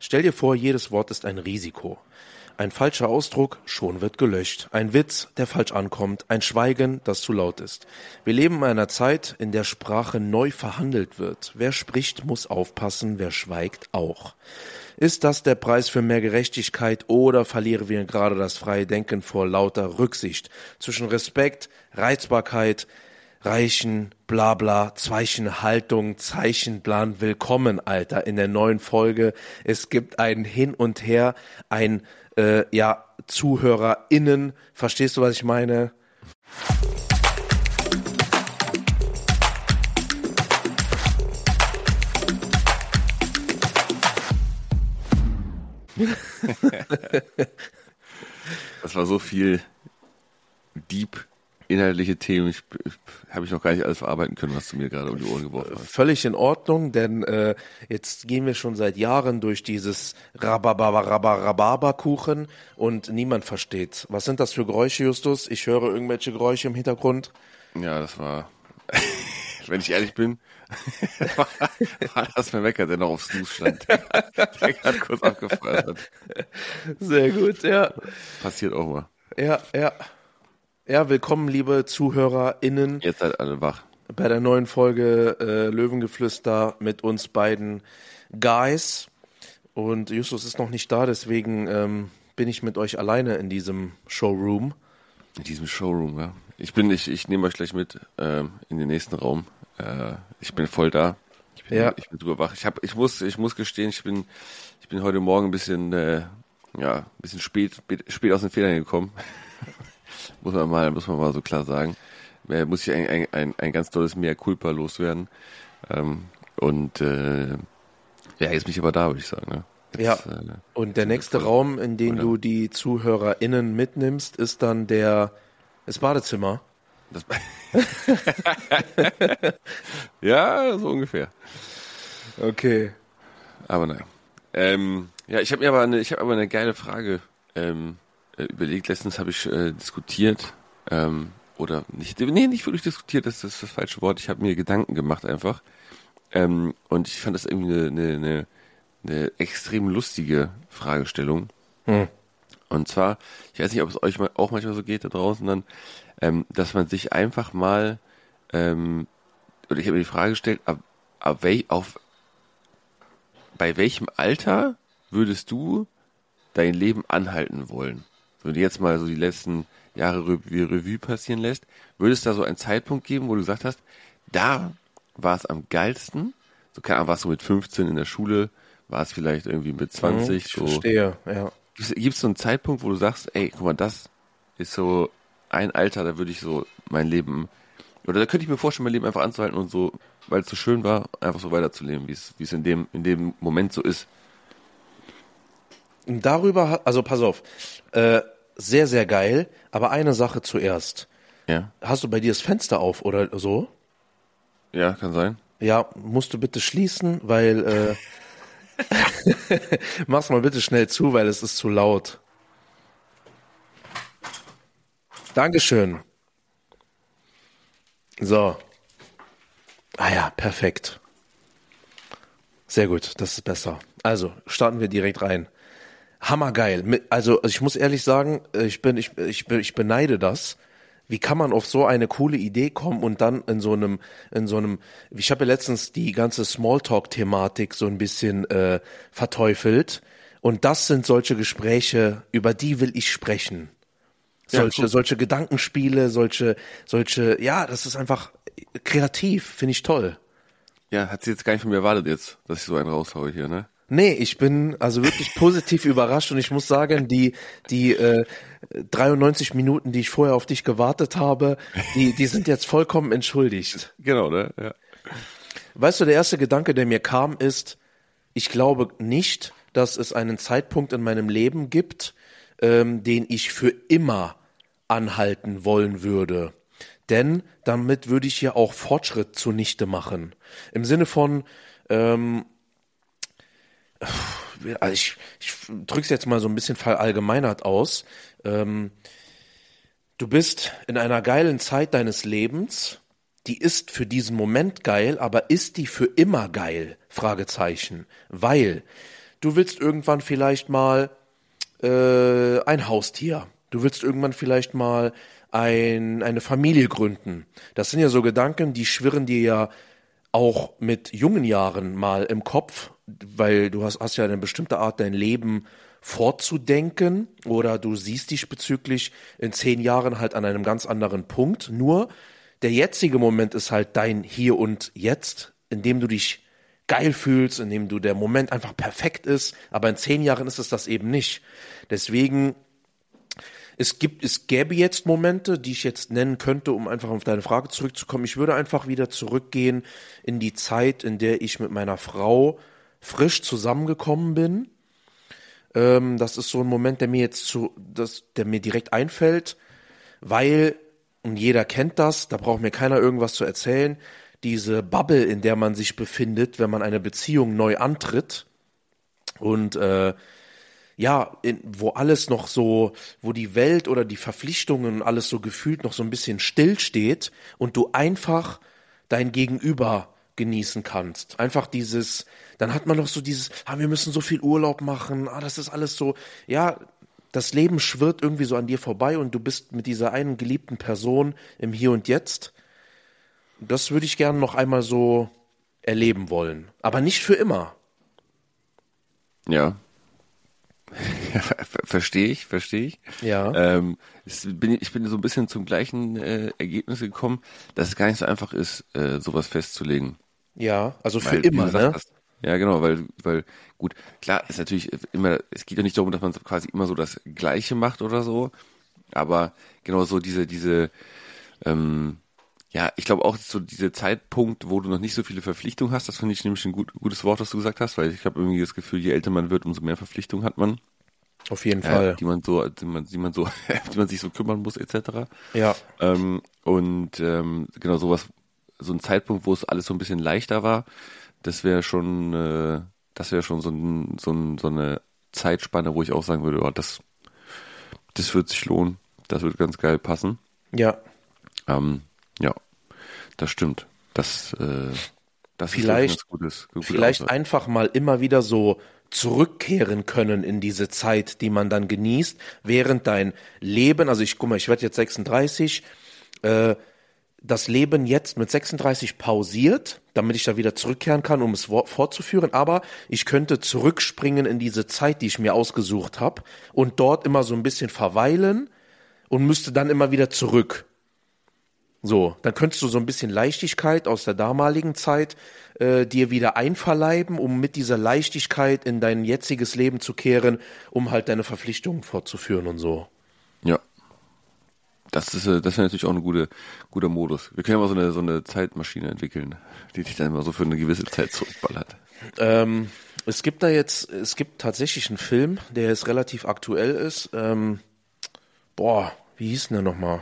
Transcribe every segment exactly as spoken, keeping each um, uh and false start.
Stell dir vor, jedes Wort ist ein Risiko. Ein falscher Ausdruck, schon wird gelöscht. Ein Witz, der falsch ankommt. Ein Schweigen, das zu laut ist. Wir leben in einer Zeit, in der Sprache neu verhandelt wird. Wer spricht, muss aufpassen, wer schweigt auch. Ist das der Preis für mehr Gerechtigkeit oder verlieren wir gerade das freie Denken vor lauter Rücksicht? Zwischen Respekt, Reizbarkeit, Reichen, Blabla, Zweichen, Haltung, Zeichen, Plan, willkommen, Alter, in der neuen Folge. Es gibt ein Hin und Her, ein, äh, ja, ZuhörerInnen. Verstehst du, was ich meine? Das war so viel deep inhaltliche Themen, ich, ich, habe ich noch gar nicht alles verarbeiten können, was du mir gerade um die Ohren geworfen hast. Völlig in Ordnung, denn äh, jetzt gehen wir schon seit Jahren durch dieses Rhabarber-Rhabarber-Rhabarber-Kuchen und niemand versteht's. Was sind das für Geräusche, Justus? Ich höre irgendwelche Geräusche im Hintergrund. Ja, das war, wenn ich ehrlich bin, war das mein Wecker, der noch auf Snooze stand, der gerade kurz abgefeuert hat. Sehr gut, ja. Passiert auch mal. Ja, ja. Ja, willkommen, liebe ZuhörerInnen. Jetzt seid alle wach. Bei der neuen Folge äh, Löwengeflüster mit uns beiden Guys. Und Justus ist noch nicht da, deswegen ähm, bin ich mit euch alleine in diesem Showroom. In diesem Showroom, ja. Ich bin, ich, ich nehme euch gleich mit ähm, in den nächsten Raum. Äh, ich bin voll da. Ich bin, ja. ich bin super wach. Ich hab, ich muss, ich muss gestehen, ich bin, ich bin heute Morgen ein bisschen, äh, ja, ein bisschen spät, spät aus den Federn gekommen. Muss man mal, muss man mal so klar sagen. Äh, muss ich ein, ein, ein, ein ganz tolles Mea Culpa loswerden. Ähm, und äh, ja, jetzt bin ich aber da, würde ich sagen. Ne? Jetzt, ja. Äh, und der nächste Raum, in den oder? du die ZuhörerInnen mitnimmst, ist dann der das Badezimmer. Das ja, so ungefähr. Okay. Aber nein. Ähm, ja, ich habe mir aber eine, ich habe aber eine geile Frage. Ähm, überlegt, letztens habe ich äh, diskutiert, ähm, oder nicht, nee, nicht wirklich diskutiert, das ist das falsche Wort, ich habe mir Gedanken gemacht einfach, ähm, und ich fand das irgendwie eine, eine, eine, eine extrem lustige Fragestellung, hm. Und zwar, ich weiß nicht, ob es euch mal, auch manchmal so geht da draußen dann, ähm, dass man sich einfach mal, ähm, oder ich habe mir die Frage gestellt, ab, ab wel, auf, bei welchem Alter würdest du dein Leben anhalten wollen? Wenn du jetzt mal so die letzten Jahre Revue, Revue passieren lässt, würde es da so einen Zeitpunkt geben, wo du gesagt hast, da war es am geilsten, so keine Ahnung, warst du mit fünfzehn in der Schule, war es vielleicht irgendwie mit zwanzig. Ich so. verstehe, ja. Gibt es so einen Zeitpunkt, wo du sagst, ey, guck mal, das ist so ein Alter, da würde ich so mein Leben, oder da könnte ich mir vorstellen, mein Leben einfach anzuhalten und so, weil es so schön war, einfach so weiterzuleben, wie es wie es in dem in dem Moment so ist. Darüber, also pass auf, äh, sehr, sehr geil, aber eine Sache zuerst. Ja. Hast du bei dir das Fenster auf oder so? Ja, kann sein. Ja, musst du bitte schließen, weil, äh, mach's mal bitte schnell zu, weil es ist zu laut. Dankeschön. So. Ah ja, perfekt. Sehr gut, das ist besser. Also, starten wir direkt rein. Hammergeil. Also ich muss ehrlich sagen, ich bin, ich, ich, ich beneide das. Wie kann man auf so eine coole Idee kommen und dann in so einem, in so einem, ich habe ja letztens die ganze Smalltalk-Thematik so ein bisschen äh, verteufelt. Und das sind solche Gespräche, über die will ich sprechen. Solche, ja, solche Gedankenspiele, solche, solche, ja, das ist einfach kreativ, finde ich toll. Ja, hat sie jetzt gar nicht von mir erwartet jetzt, dass ich so einen raushaue hier, ne? Nee, ich bin also wirklich positiv überrascht und ich muss sagen, die die äh, dreiundneunzig Minuten, die ich vorher auf dich gewartet habe, die die sind jetzt vollkommen entschuldigt. Genau, ne? Ja. Weißt du, der erste Gedanke, der mir kam, ist, ich glaube nicht, dass es einen Zeitpunkt in meinem Leben gibt, ähm, den ich für immer anhalten wollen würde. Denn damit würde ich ja auch Fortschritt zunichte machen. Im Sinne von, ähm, also ich, ich drück's jetzt mal so ein bisschen verallgemeinert aus. Ähm, du bist in einer geilen Zeit deines Lebens, die ist für diesen Moment geil, aber ist die für immer geil? Fragezeichen. Weil du willst irgendwann vielleicht mal äh, ein Haustier. Du willst irgendwann vielleicht mal ein, eine Familie gründen. Das sind ja so Gedanken, die schwirren dir ja auch mit jungen Jahren mal im Kopf, weil du hast, hast ja eine bestimmte Art, dein Leben fortzudenken oder du siehst dich bezüglich in zehn Jahren halt an einem ganz anderen Punkt. Nur der jetzige Moment ist halt dein Hier und Jetzt, in dem du dich geil fühlst, in dem du der Moment einfach perfekt ist, aber in zehn Jahren ist es das eben nicht. Deswegen, es gibt, es gäbe jetzt Momente, die ich jetzt nennen könnte, um einfach auf deine Frage zurückzukommen. Ich würde einfach wieder zurückgehen in die Zeit, in der ich mit meiner Frau frisch zusammengekommen bin. Ähm, das ist so ein Moment, der mir jetzt zu, das, der mir direkt einfällt, weil, und jeder kennt das, da braucht mir keiner irgendwas zu erzählen, diese Bubble, in der man sich befindet, wenn man eine Beziehung neu antritt und äh, ja, in, wo alles noch so, wo die Welt oder die Verpflichtungen alles so gefühlt noch so ein bisschen still steht und du einfach dein Gegenüber genießen kannst. Einfach dieses, dann hat man noch so dieses, ah, wir müssen so viel Urlaub machen, ah, das ist alles so, ja, das Leben schwirrt irgendwie so an dir vorbei und du bist mit dieser einen geliebten Person im Hier und Jetzt. Das würde ich gerne noch einmal so erleben wollen. Aber nicht für immer. Ja. Verstehe ich, verstehe ich. Ja. Ähm, es bin, ich bin so ein bisschen zum gleichen äh, Ergebnis gekommen, dass es gar nicht so einfach ist, äh, sowas festzulegen. Ja, also für Weil, wie immer, du gesagt ne? hast, ja, genau, weil, weil, gut, klar, ist natürlich immer, es geht ja nicht darum, dass man quasi immer so das Gleiche macht oder so, aber genau so diese, diese, ähm, ja, ich glaube auch so dieser Zeitpunkt, wo du noch nicht so viele Verpflichtungen hast, das finde ich nämlich ein gut, gutes Wort, was du gesagt hast, weil ich habe irgendwie das Gefühl, je älter man wird, umso mehr Verpflichtungen hat man. Auf jeden Ja, Fall. die man so, die man, die man so, die man sich so kümmern muss, et cetera. Ja. Ähm, und ähm, genau sowas, so ein Zeitpunkt, wo es alles so ein bisschen leichter war, das wäre schon, äh, das wäre schon so ein, so ein, so eine Zeitspanne, wo ich auch sagen würde, oh, das, das wird sich lohnen, das wird ganz geil passen. Ja. Ähm, ja, das stimmt. Das, äh, das Vielleicht, ist ein gutes, gute vielleicht Aussage. einfach mal immer wieder so zurückkehren können in diese Zeit, die man dann genießt, während dein Leben, also ich guck mal, ich werde jetzt sechsunddreißig, äh, das Leben jetzt mit sechsunddreißig pausiert, damit ich da wieder zurückkehren kann, um es fortzuführen, aber ich könnte zurückspringen in diese Zeit, die ich mir ausgesucht habe und dort immer so ein bisschen verweilen und müsste dann immer wieder zurück. So, dann könntest du so ein bisschen Leichtigkeit aus der damaligen Zeit äh, dir wieder einverleiben, um mit dieser Leichtigkeit in dein jetziges Leben zu kehren, um halt deine Verpflichtungen fortzuführen und so. Ja. Das ist, äh, das wäre natürlich auch ein guter, guter Modus. Wir können ja mal so eine, so eine Zeitmaschine entwickeln, die dich dann immer so für eine gewisse Zeit zurückballert. Ähm, es gibt da jetzt, es gibt tatsächlich einen Film, der jetzt relativ aktuell ist. Ähm, boah, wie hieß denn der nochmal?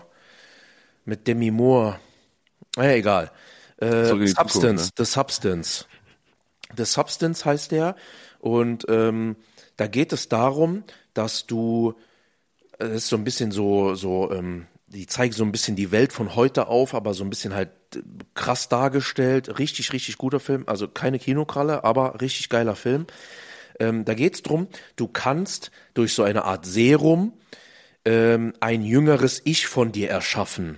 Mit Demi Moore. Naja, egal. Äh, Zurück in die Substance, Zukunft, ne? The Substance. The Substance heißt der. Und ähm, da geht es darum, dass du, es ist so ein bisschen so, so, ähm, die zeigen so ein bisschen die Welt von heute auf, aber so ein bisschen halt krass dargestellt. Richtig, richtig guter Film. Also keine Kinokralle, aber richtig geiler Film. Ähm, da geht's drum, du kannst durch so eine Art Serum ähm, ein jüngeres Ich von dir erschaffen.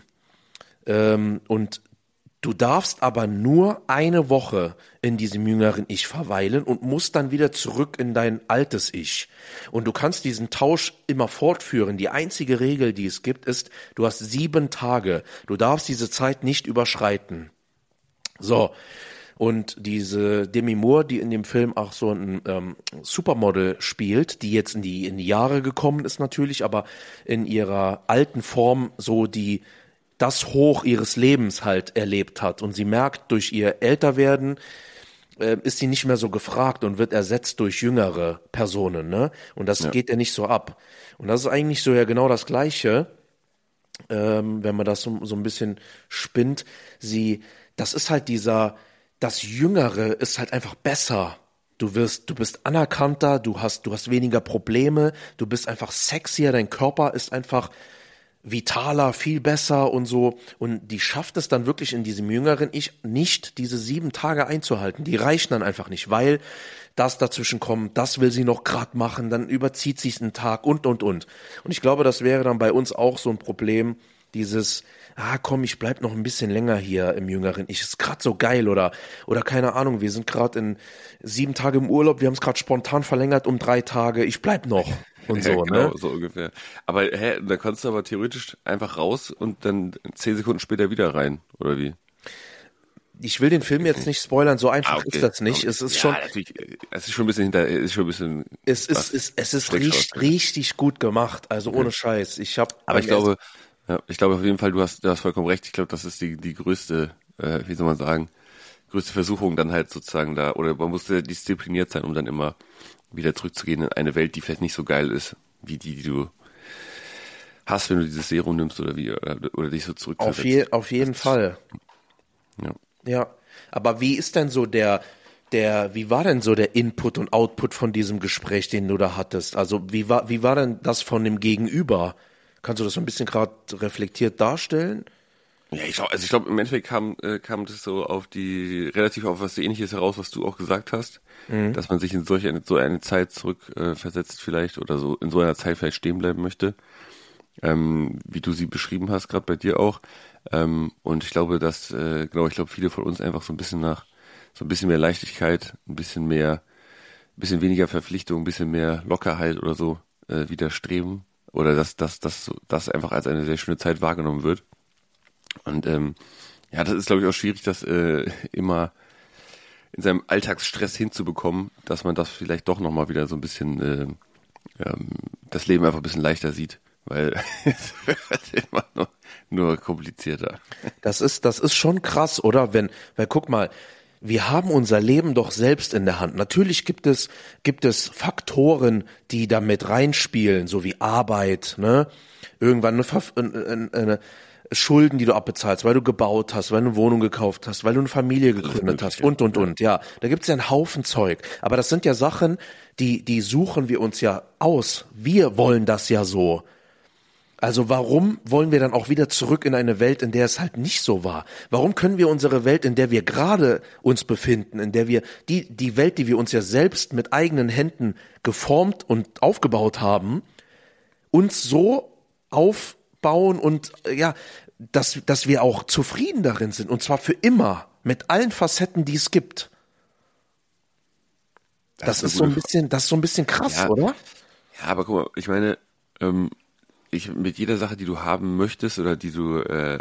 Ähm, und du darfst aber nur eine Woche in diesem jüngeren Ich verweilen und musst dann wieder zurück in dein altes Ich. Und du kannst diesen Tausch immer fortführen. Die einzige Regel, die es gibt, ist, du hast sieben Tage. Du darfst diese Zeit nicht überschreiten. So. Und diese Demi Moore, die in dem Film auch so ein ähm, Supermodel spielt, die jetzt in die, in die Jahre gekommen ist natürlich, aber in ihrer alten Form so die das Hoch ihres Lebens halt erlebt hat. Und sie merkt, durch ihr Älterwerden äh, ist sie nicht mehr so gefragt und wird ersetzt durch jüngere Personen, ne? Und das Ja. geht ja nicht so ab. Und das ist eigentlich so ja genau das Gleiche, ähm, wenn man das so, so ein bisschen spinnt. Sie, das ist halt dieser, das Jüngere ist halt einfach besser. Du wirst, du bist anerkannter, du hast, du hast weniger Probleme, du bist einfach sexier, dein Körper ist einfach vitaler, viel besser und so. Und die schafft es dann wirklich in diesem jüngeren Ich nicht, diese sieben Tage einzuhalten. Die reichen dann einfach nicht, weil das dazwischen kommt, das will sie noch grad machen, dann überzieht sie es einen Tag und, und, und. Und ich glaube, das wäre dann bei uns auch so ein Problem, dieses, ah komm, ich bleib noch ein bisschen länger hier im jüngeren Ich, ist grad so geil oder oder keine Ahnung, wir sind gerade in sieben Tage im Urlaub, wir haben es gerade spontan verlängert um drei Tage, ich bleib noch und so, ja, genau, ne? so ungefähr. Aber hä, da kannst du aber theoretisch einfach raus und dann zehn Sekunden später wieder rein, oder wie? Ich will den Film jetzt nicht spoilern, so einfach Ah, okay. ist das nicht. Es ist ja, schon, natürlich, es ist schon ein bisschen hinter, es ist schon ein bisschen. es ist, es, es ist richtig, richtig gut gemacht, also ohne Scheiß. Ich habe, Aber ich glaube, ja, ich glaube auf jeden Fall, du hast, du hast vollkommen recht. Ich glaube, das ist die, die größte, äh, wie soll man sagen, größte Versuchung dann halt sozusagen da, oder man muss sehr diszipliniert sein, um dann immer wieder zurückzugehen in eine Welt, die vielleicht nicht so geil ist, wie die, die du hast, wenn du dieses Serum nimmst oder wie, oder, oder dich so zurückversetzt. auf, je, auf jeden Fall. Ja. Ja, aber wie ist denn so der, der, wie war denn so der Input und Output von diesem Gespräch, den du da hattest? Also wie war, wie war denn das von dem Gegenüber? Kannst du das so ein bisschen gerade reflektiert darstellen? Ja, ich glaube, also ich glaube, im Endeffekt kam, äh, kam das so auf die, relativ auf was Ähnliches heraus, was du auch gesagt hast, mhm. dass man sich in solch eine, so eine Zeit zurückversetzt äh, versetzt vielleicht oder so in so einer Zeit vielleicht stehen bleiben möchte, ähm, wie du sie beschrieben hast, gerade bei dir auch. Ähm, und ich glaube, dass, äh, genau, ich glaube, viele von uns einfach so ein bisschen nach, so ein bisschen mehr Leichtigkeit, ein bisschen mehr, ein bisschen weniger Verpflichtung, ein bisschen mehr Lockerheit oder so äh, wieder streben. Oder dass, dass, dass das einfach als eine sehr schöne Zeit wahrgenommen wird. Und ähm, ja, das ist, glaube ich, auch schwierig, das äh, immer in seinem Alltagsstress hinzubekommen, dass man das vielleicht doch nochmal wieder so ein bisschen, äh, ähm, das Leben einfach ein bisschen leichter sieht. Weil es wird immer nur, nur komplizierter. Das ist, das ist schon krass, oder? Wenn, weil guck mal, wir haben unser Leben doch selbst in der Hand. Natürlich gibt es, gibt es Faktoren, die da mit reinspielen, so wie Arbeit, ne? Irgendwann eine, Verf eine, eine Schulden, die du abbezahlst, weil du gebaut hast, weil du eine Wohnung gekauft hast, weil du eine Familie gegründet hast und, und, und, ja. Da gibt's ja einen Haufen Zeug. Aber das sind ja Sachen, die, die suchen wir uns ja aus. Wir wollen das ja so. Also warum wollen wir dann auch wieder zurück in eine Welt, in der es halt nicht so war? Warum können wir unsere Welt, in der wir gerade uns befinden, in der wir die die Welt, die wir uns ja selbst mit eigenen Händen geformt und aufgebaut haben, uns so aufbauen und ja, dass dass wir auch zufrieden darin sind und zwar für immer mit allen Facetten, die es gibt. Das, das ist so ein bisschen, das ist so ein bisschen krass, ja, oder? Ja, aber guck mal, ich meine, ähm, ich mit jeder Sache, die du haben möchtest oder die du, äh,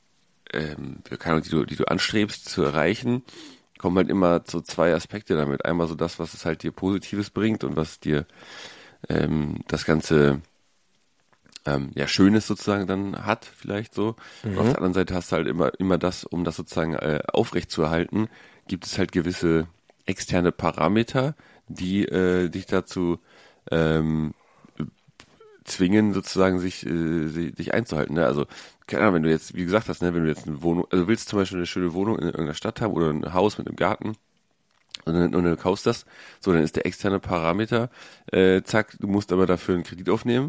ähm, keine Ahnung, die du, die du anstrebst zu erreichen, kommen halt immer so zwei Aspekte damit. Einmal so das, was es halt dir Positives bringt und was dir ähm, das Ganze ähm, ja Schönes sozusagen dann hat, vielleicht so. Mhm. Und auf der anderen Seite hast du halt immer immer das, um das sozusagen äh, aufrecht zu erhalten, gibt es halt gewisse externe Parameter, die äh, dich dazu ähm, zwingen, sozusagen sich äh, sich einzuhalten. Ne? Also, keine Ahnung, wenn du jetzt, wie gesagt hast, ne, wenn du jetzt eine Wohnung, also willst zum Beispiel eine schöne Wohnung in irgendeiner Stadt haben oder ein Haus mit einem Garten und dann, und dann kaufst das, so, dann ist der externe Parameter, äh, zack, du musst aber dafür einen Kredit aufnehmen,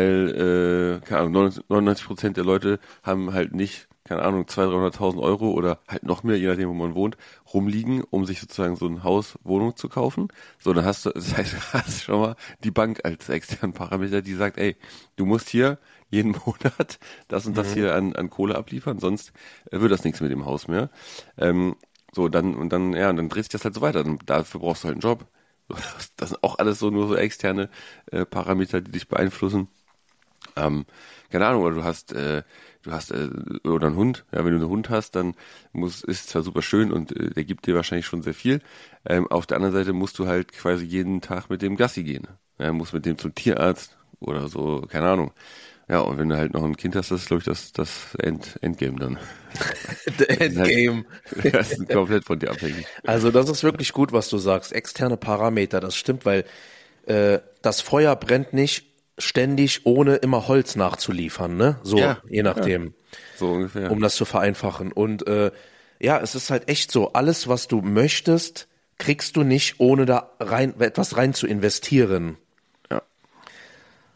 weil, äh, keine Ahnung, neunundneunzig Prozent der Leute haben halt nicht, keine Ahnung, zweihunderttausend, dreihunderttausend Euro oder halt noch mehr, je nachdem, wo man wohnt, rumliegen, um sich sozusagen so ein Haus, Wohnung zu kaufen. So, dann hast du, das heißt, du hast schon mal die Bank als externen Parameter, die sagt, ey, du musst hier jeden Monat das und das mhm. hier an, an Kohle abliefern, sonst äh, wird das nichts mit dem Haus mehr. Ähm, so, dann, und dann, ja, und dann dreht sich das halt so weiter. Und dafür brauchst du halt einen Job. Das sind auch alles so nur so externe äh, Parameter, die dich beeinflussen. Ähm, keine Ahnung, oder du hast, äh, du hast äh, oder einen Hund. Ja, wenn du einen Hund hast, dann muss ist zwar super schön und äh, der gibt dir wahrscheinlich schon sehr viel. Ähm, auf der anderen Seite musst du halt quasi jeden Tag mit dem Gassi gehen. Ja, musst mit dem zum Tierarzt oder so, keine Ahnung. Ja, und wenn du halt noch ein Kind hast, das ist, glaube ich, das, das End, Endgame dann. The Endgame. Das ist komplett von dir abhängig. Also das ist wirklich gut, was du sagst. Externe Parameter, das stimmt, weil äh, das Feuer brennt nicht ständig, ohne immer Holz nachzuliefern, ne? So, ja, je nachdem. Ja, so ungefähr. Um das zu vereinfachen. Und äh, ja, es ist halt echt so, alles, was du möchtest, kriegst du nicht, ohne da rein etwas rein zu investieren. Ja.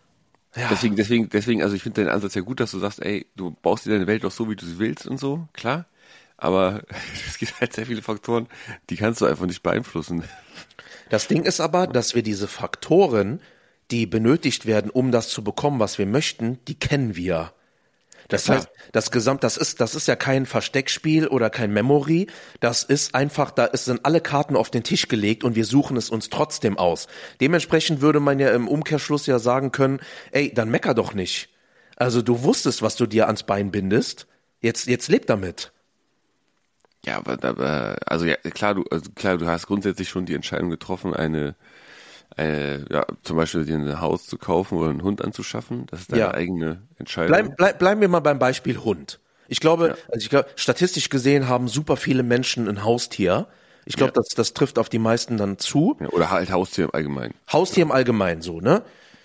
Ja. Deswegen, deswegen, deswegen, also ich finde deinen Ansatz ja gut, dass du sagst, ey, du baust dir deine Welt doch so, wie du sie willst und so, klar. Aber es gibt halt sehr viele Faktoren, die kannst du einfach nicht beeinflussen. Das Ding ist aber, dass wir diese Faktoren, die benötigt werden, um das zu bekommen, was wir möchten, die kennen wir. Das Ja, heißt, das Gesamt, das ist, das ist ja kein Versteckspiel oder kein Memory. Das ist einfach, da ist, sind alle Karten auf den Tisch gelegt und wir suchen es uns trotzdem aus. Dementsprechend würde man ja im Umkehrschluss ja sagen können, ey, dann mecker doch nicht. Also du wusstest, was du dir ans Bein bindest. Jetzt, jetzt leb damit. Ja, aber, aber also ja, klar, du, also klar, du hast grundsätzlich schon die Entscheidung getroffen, eine, eine, ja, zum Beispiel dir ein Haus zu kaufen oder einen Hund anzuschaffen. Das ist deine Ja. eigene Entscheidung. Bleib, bleib, bleiben wir mal beim Beispiel Hund. Ich glaube, Ja. also ich glaube, statistisch gesehen haben super viele Menschen ein Haustier. Ich glaube, Ja. das, das trifft auf die meisten dann zu. Ja, oder halt Haustier im Allgemeinen. Haustier im Allgemeinen so, ne?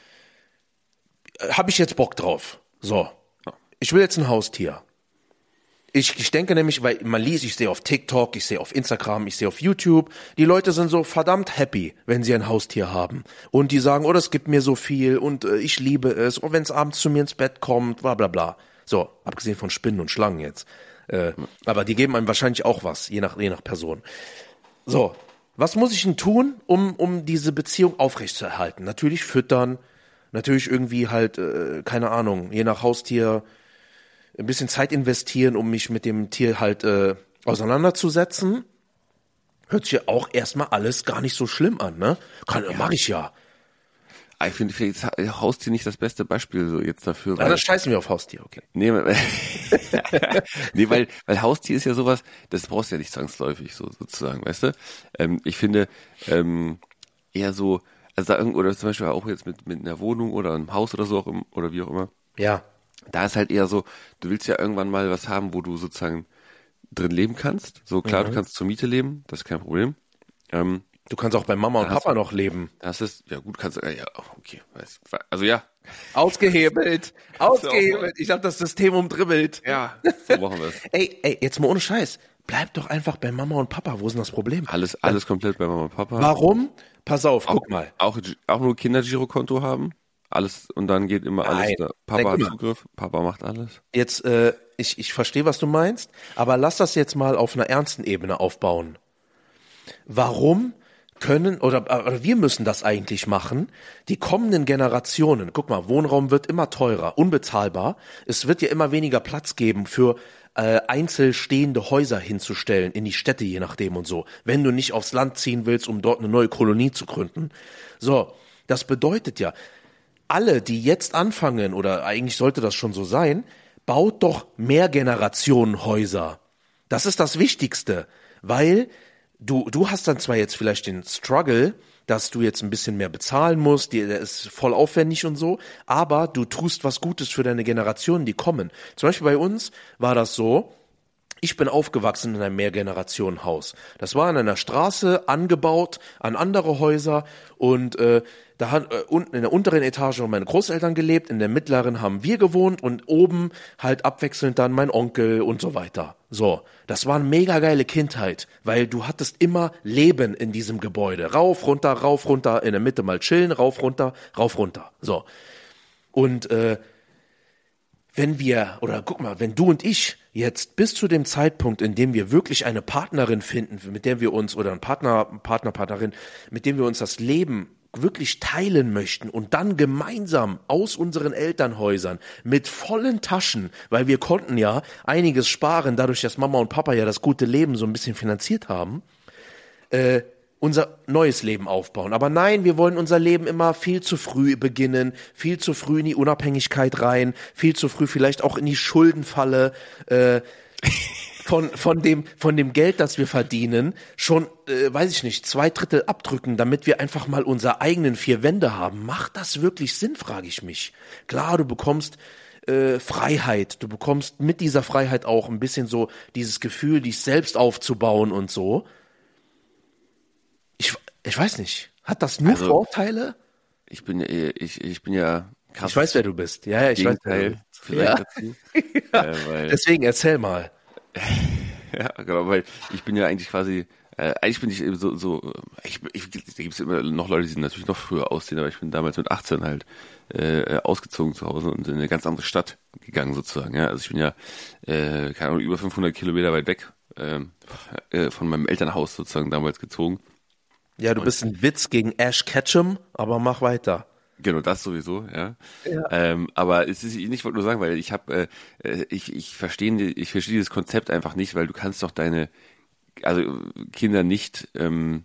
Habe ich jetzt Bock drauf? So. Ich will jetzt ein Haustier. Ich, ich denke nämlich, weil man liest, ich sehe auf TikTok, ich sehe auf Instagram, ich sehe auf YouTube, die Leute sind so verdammt happy, wenn sie ein Haustier haben. Und die sagen, oh, das gibt mir so viel und äh, ich liebe es. Oh, wenn es abends zu mir ins Bett kommt, bla bla bla. So, abgesehen von Spinnen und Schlangen jetzt. Äh, aber die geben einem wahrscheinlich auch was, je nach, je nach Person. So, was muss ich denn tun, um, um diese Beziehung aufrechtzuerhalten? Natürlich füttern, natürlich irgendwie halt, äh, keine Ahnung, je nach Haustier ein bisschen Zeit investieren, um mich mit dem Tier halt äh, auseinanderzusetzen. Hört sich ja auch erstmal alles gar nicht so schlimm an, ne? Kann, ja. Mach ich ja. Ich finde vielleicht ist Haustier nicht das beste Beispiel so jetzt dafür. Ja, Weil, dann scheißen wir auf Haustier, okay. nee, weil, nee, weil, weil Haustier ist ja sowas, das brauchst du ja nicht zwangsläufig, so sozusagen, weißt du? Ähm, ich finde ähm, eher so, also da irgendwo, oder zum Beispiel auch jetzt mit, mit einer Wohnung oder einem Haus oder so auch im, oder wie auch immer. Ja. Da ist halt eher so, du willst ja irgendwann mal was haben, wo du sozusagen drin leben kannst. So klar, Mhm. du kannst zur Miete leben, das ist kein Problem. Ähm, Du kannst auch bei Mama und hast Papa noch leben. das ist, ja gut, kannst du, ja, okay. weiß- Also ja. Ausgehebelt. Ausgehebelt. Ich hab das System umdribbelt. Ja, so machen wir es. Ey, ey, jetzt mal ohne Scheiß. Bleib doch einfach bei Mama und Papa. Wo ist denn das Problem? Alles, alles komplett bei Mama und Papa. Warum? Pass auf, Auch, guck mal. auch, auch nur Kindergirokonto haben. Alles, und dann geht immer alles Nein. da. Nein, Papa guck hat mal. Zugriff, Papa macht alles. Jetzt, äh, ich, ich verstehe, was du meinst, aber lass das jetzt mal auf einer ernsten Ebene aufbauen. Warum können, oder, oder wir müssen das eigentlich machen, die kommenden Generationen, guck mal, Wohnraum wird immer teurer, unbezahlbar, es wird ja immer weniger Platz geben für äh, einzeln stehende Häuser hinzustellen, in die Städte je nachdem und so, wenn du nicht aufs Land ziehen willst, um dort eine neue Kolonie zu gründen. So, das bedeutet ja, alle, die jetzt anfangen, oder eigentlich sollte das schon so sein, baut doch mehr Generationenhäuser. Das ist das Wichtigste, weil du, du hast dann zwar jetzt vielleicht den Struggle, dass du jetzt ein bisschen mehr bezahlen musst, die- der ist voll aufwendig und so, aber du tust was Gutes für deine Generationen, die kommen. Zum Beispiel bei uns war das so, ich bin aufgewachsen in einem Mehrgenerationenhaus. Das war an einer Straße angebaut an andere Häuser und äh, da hat äh, unten in der unteren Etage haben meine Großeltern gelebt, in der mittleren haben wir gewohnt und oben halt abwechselnd dann mein Onkel und so weiter. So, das war eine mega geile Kindheit, weil du hattest immer Leben in diesem Gebäude. Rauf, runter, rauf, runter, in der Mitte mal chillen, rauf, runter, rauf, runter. So. Und äh, wenn wir, oder guck mal, wenn du und ich jetzt bis zu dem Zeitpunkt, in dem wir wirklich eine Partnerin finden, mit der wir uns, oder einen Partner, Partner, Partnerin, mit dem wir uns das Leben wirklich teilen möchten und dann gemeinsam aus unseren Elternhäusern mit vollen Taschen, weil wir konnten ja einiges sparen, dadurch, dass Mama und Papa ja das gute Leben so ein bisschen finanziert haben, äh, unser neues Leben aufbauen. Aber nein, wir wollen unser Leben immer viel zu früh beginnen, viel zu früh in die Unabhängigkeit rein, viel zu früh vielleicht auch in die Schuldenfalle, äh, von, von dem, von dem Geld, das wir verdienen, schon, äh, weiß ich nicht, zwei Drittel abdrücken, damit wir einfach mal unsere eigenen vier Wände haben. Macht das wirklich Sinn, frage ich mich. Klar, du bekommst äh, Freiheit, du bekommst mit dieser Freiheit auch ein bisschen so dieses Gefühl, dich selbst aufzubauen und so. Ich, ich weiß nicht. Hat das nur Also, Vorteile? Ich bin ja, ich, ich bin ja krass. Ich weiß, wer du bist. Ja, ja, ich weiß, wer du Gegenteil bist. vielleicht Ja. dazu. Ja. Äh, weil, Deswegen erzähl mal. ja, genau, weil ich bin ja eigentlich quasi Äh, eigentlich bin ich eben so, so ich, ich, da gibt es immer noch Leute, die natürlich noch früher aussehen, aber ich bin damals mit achtzehn halt äh, ausgezogen zu Hause und in eine ganz andere Stadt gegangen sozusagen. Ja, also ich bin ja äh, keine Ahnung über fünfhundert Kilometer weit weg ähm, äh, von meinem Elternhaus sozusagen damals gezogen. Ja, du Und bist ein Witz gegen Ash Ketchum, aber mach weiter. genau, das sowieso, ja. Ja. Ähm, aber es ist, ich wollte nur sagen, weil ich habe, äh, ich ich verstehe, ich verstehe dieses Konzept einfach nicht, weil du kannst doch deine, also Kinder nicht ähm,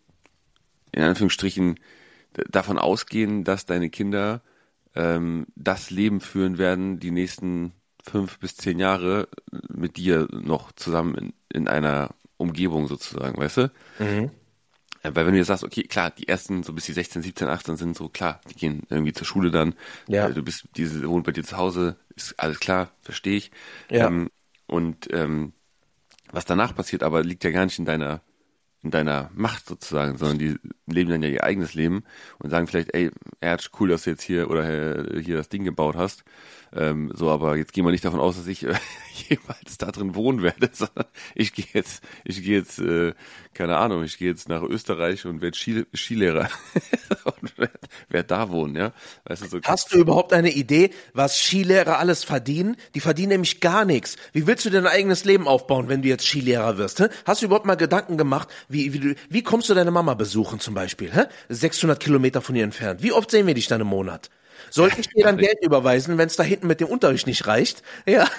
in Anführungsstrichen d- davon ausgehen, dass deine Kinder ähm, das Leben führen werden, die nächsten fünf bis zehn Jahre mit dir noch zusammen in, in einer Umgebung sozusagen, weißt du? Mhm. Ja, weil wenn du jetzt sagst, okay, klar, die ersten, so bis die sechzehn, siebzehn, achtzehn sind so, klar, die gehen irgendwie zur Schule dann, Ja. äh, du bist, diese wohnen bei dir zu Hause, ist alles klar, verstehe ich. Ja. Ähm, und ähm, was danach passiert, aber liegt ja gar nicht in deiner in deiner Macht sozusagen, sondern die leben dann ja ihr eigenes Leben und sagen vielleicht, ey, Erd, cool, dass du jetzt hier oder äh, hier das Ding gebaut hast. Ähm, so, aber jetzt gehen wir nicht davon aus, dass ich äh, jemals da drin wohnen werde, sondern ich gehe jetzt, ich gehe jetzt, äh, keine Ahnung, ich gehe jetzt nach Österreich und werde Ski, Skilehrer und werde werd da wohnen, ja. Weißt du, so Hast du überhaupt eine Idee, was Skilehrer alles verdienen? Die verdienen nämlich gar nichts. Wie willst du dein eigenes Leben aufbauen, wenn du jetzt Skilehrer wirst? Hä? Hast du überhaupt mal Gedanken gemacht, wie, wie, du, wie kommst du deine Mama besuchen zum Beispiel? Hä? sechshundert Kilometer von ihr entfernt. Wie oft sehen wir dich dann im Monat? Soll ich dir dann Geld überweisen, wenn es da hinten mit dem Unterricht nicht reicht? Ja.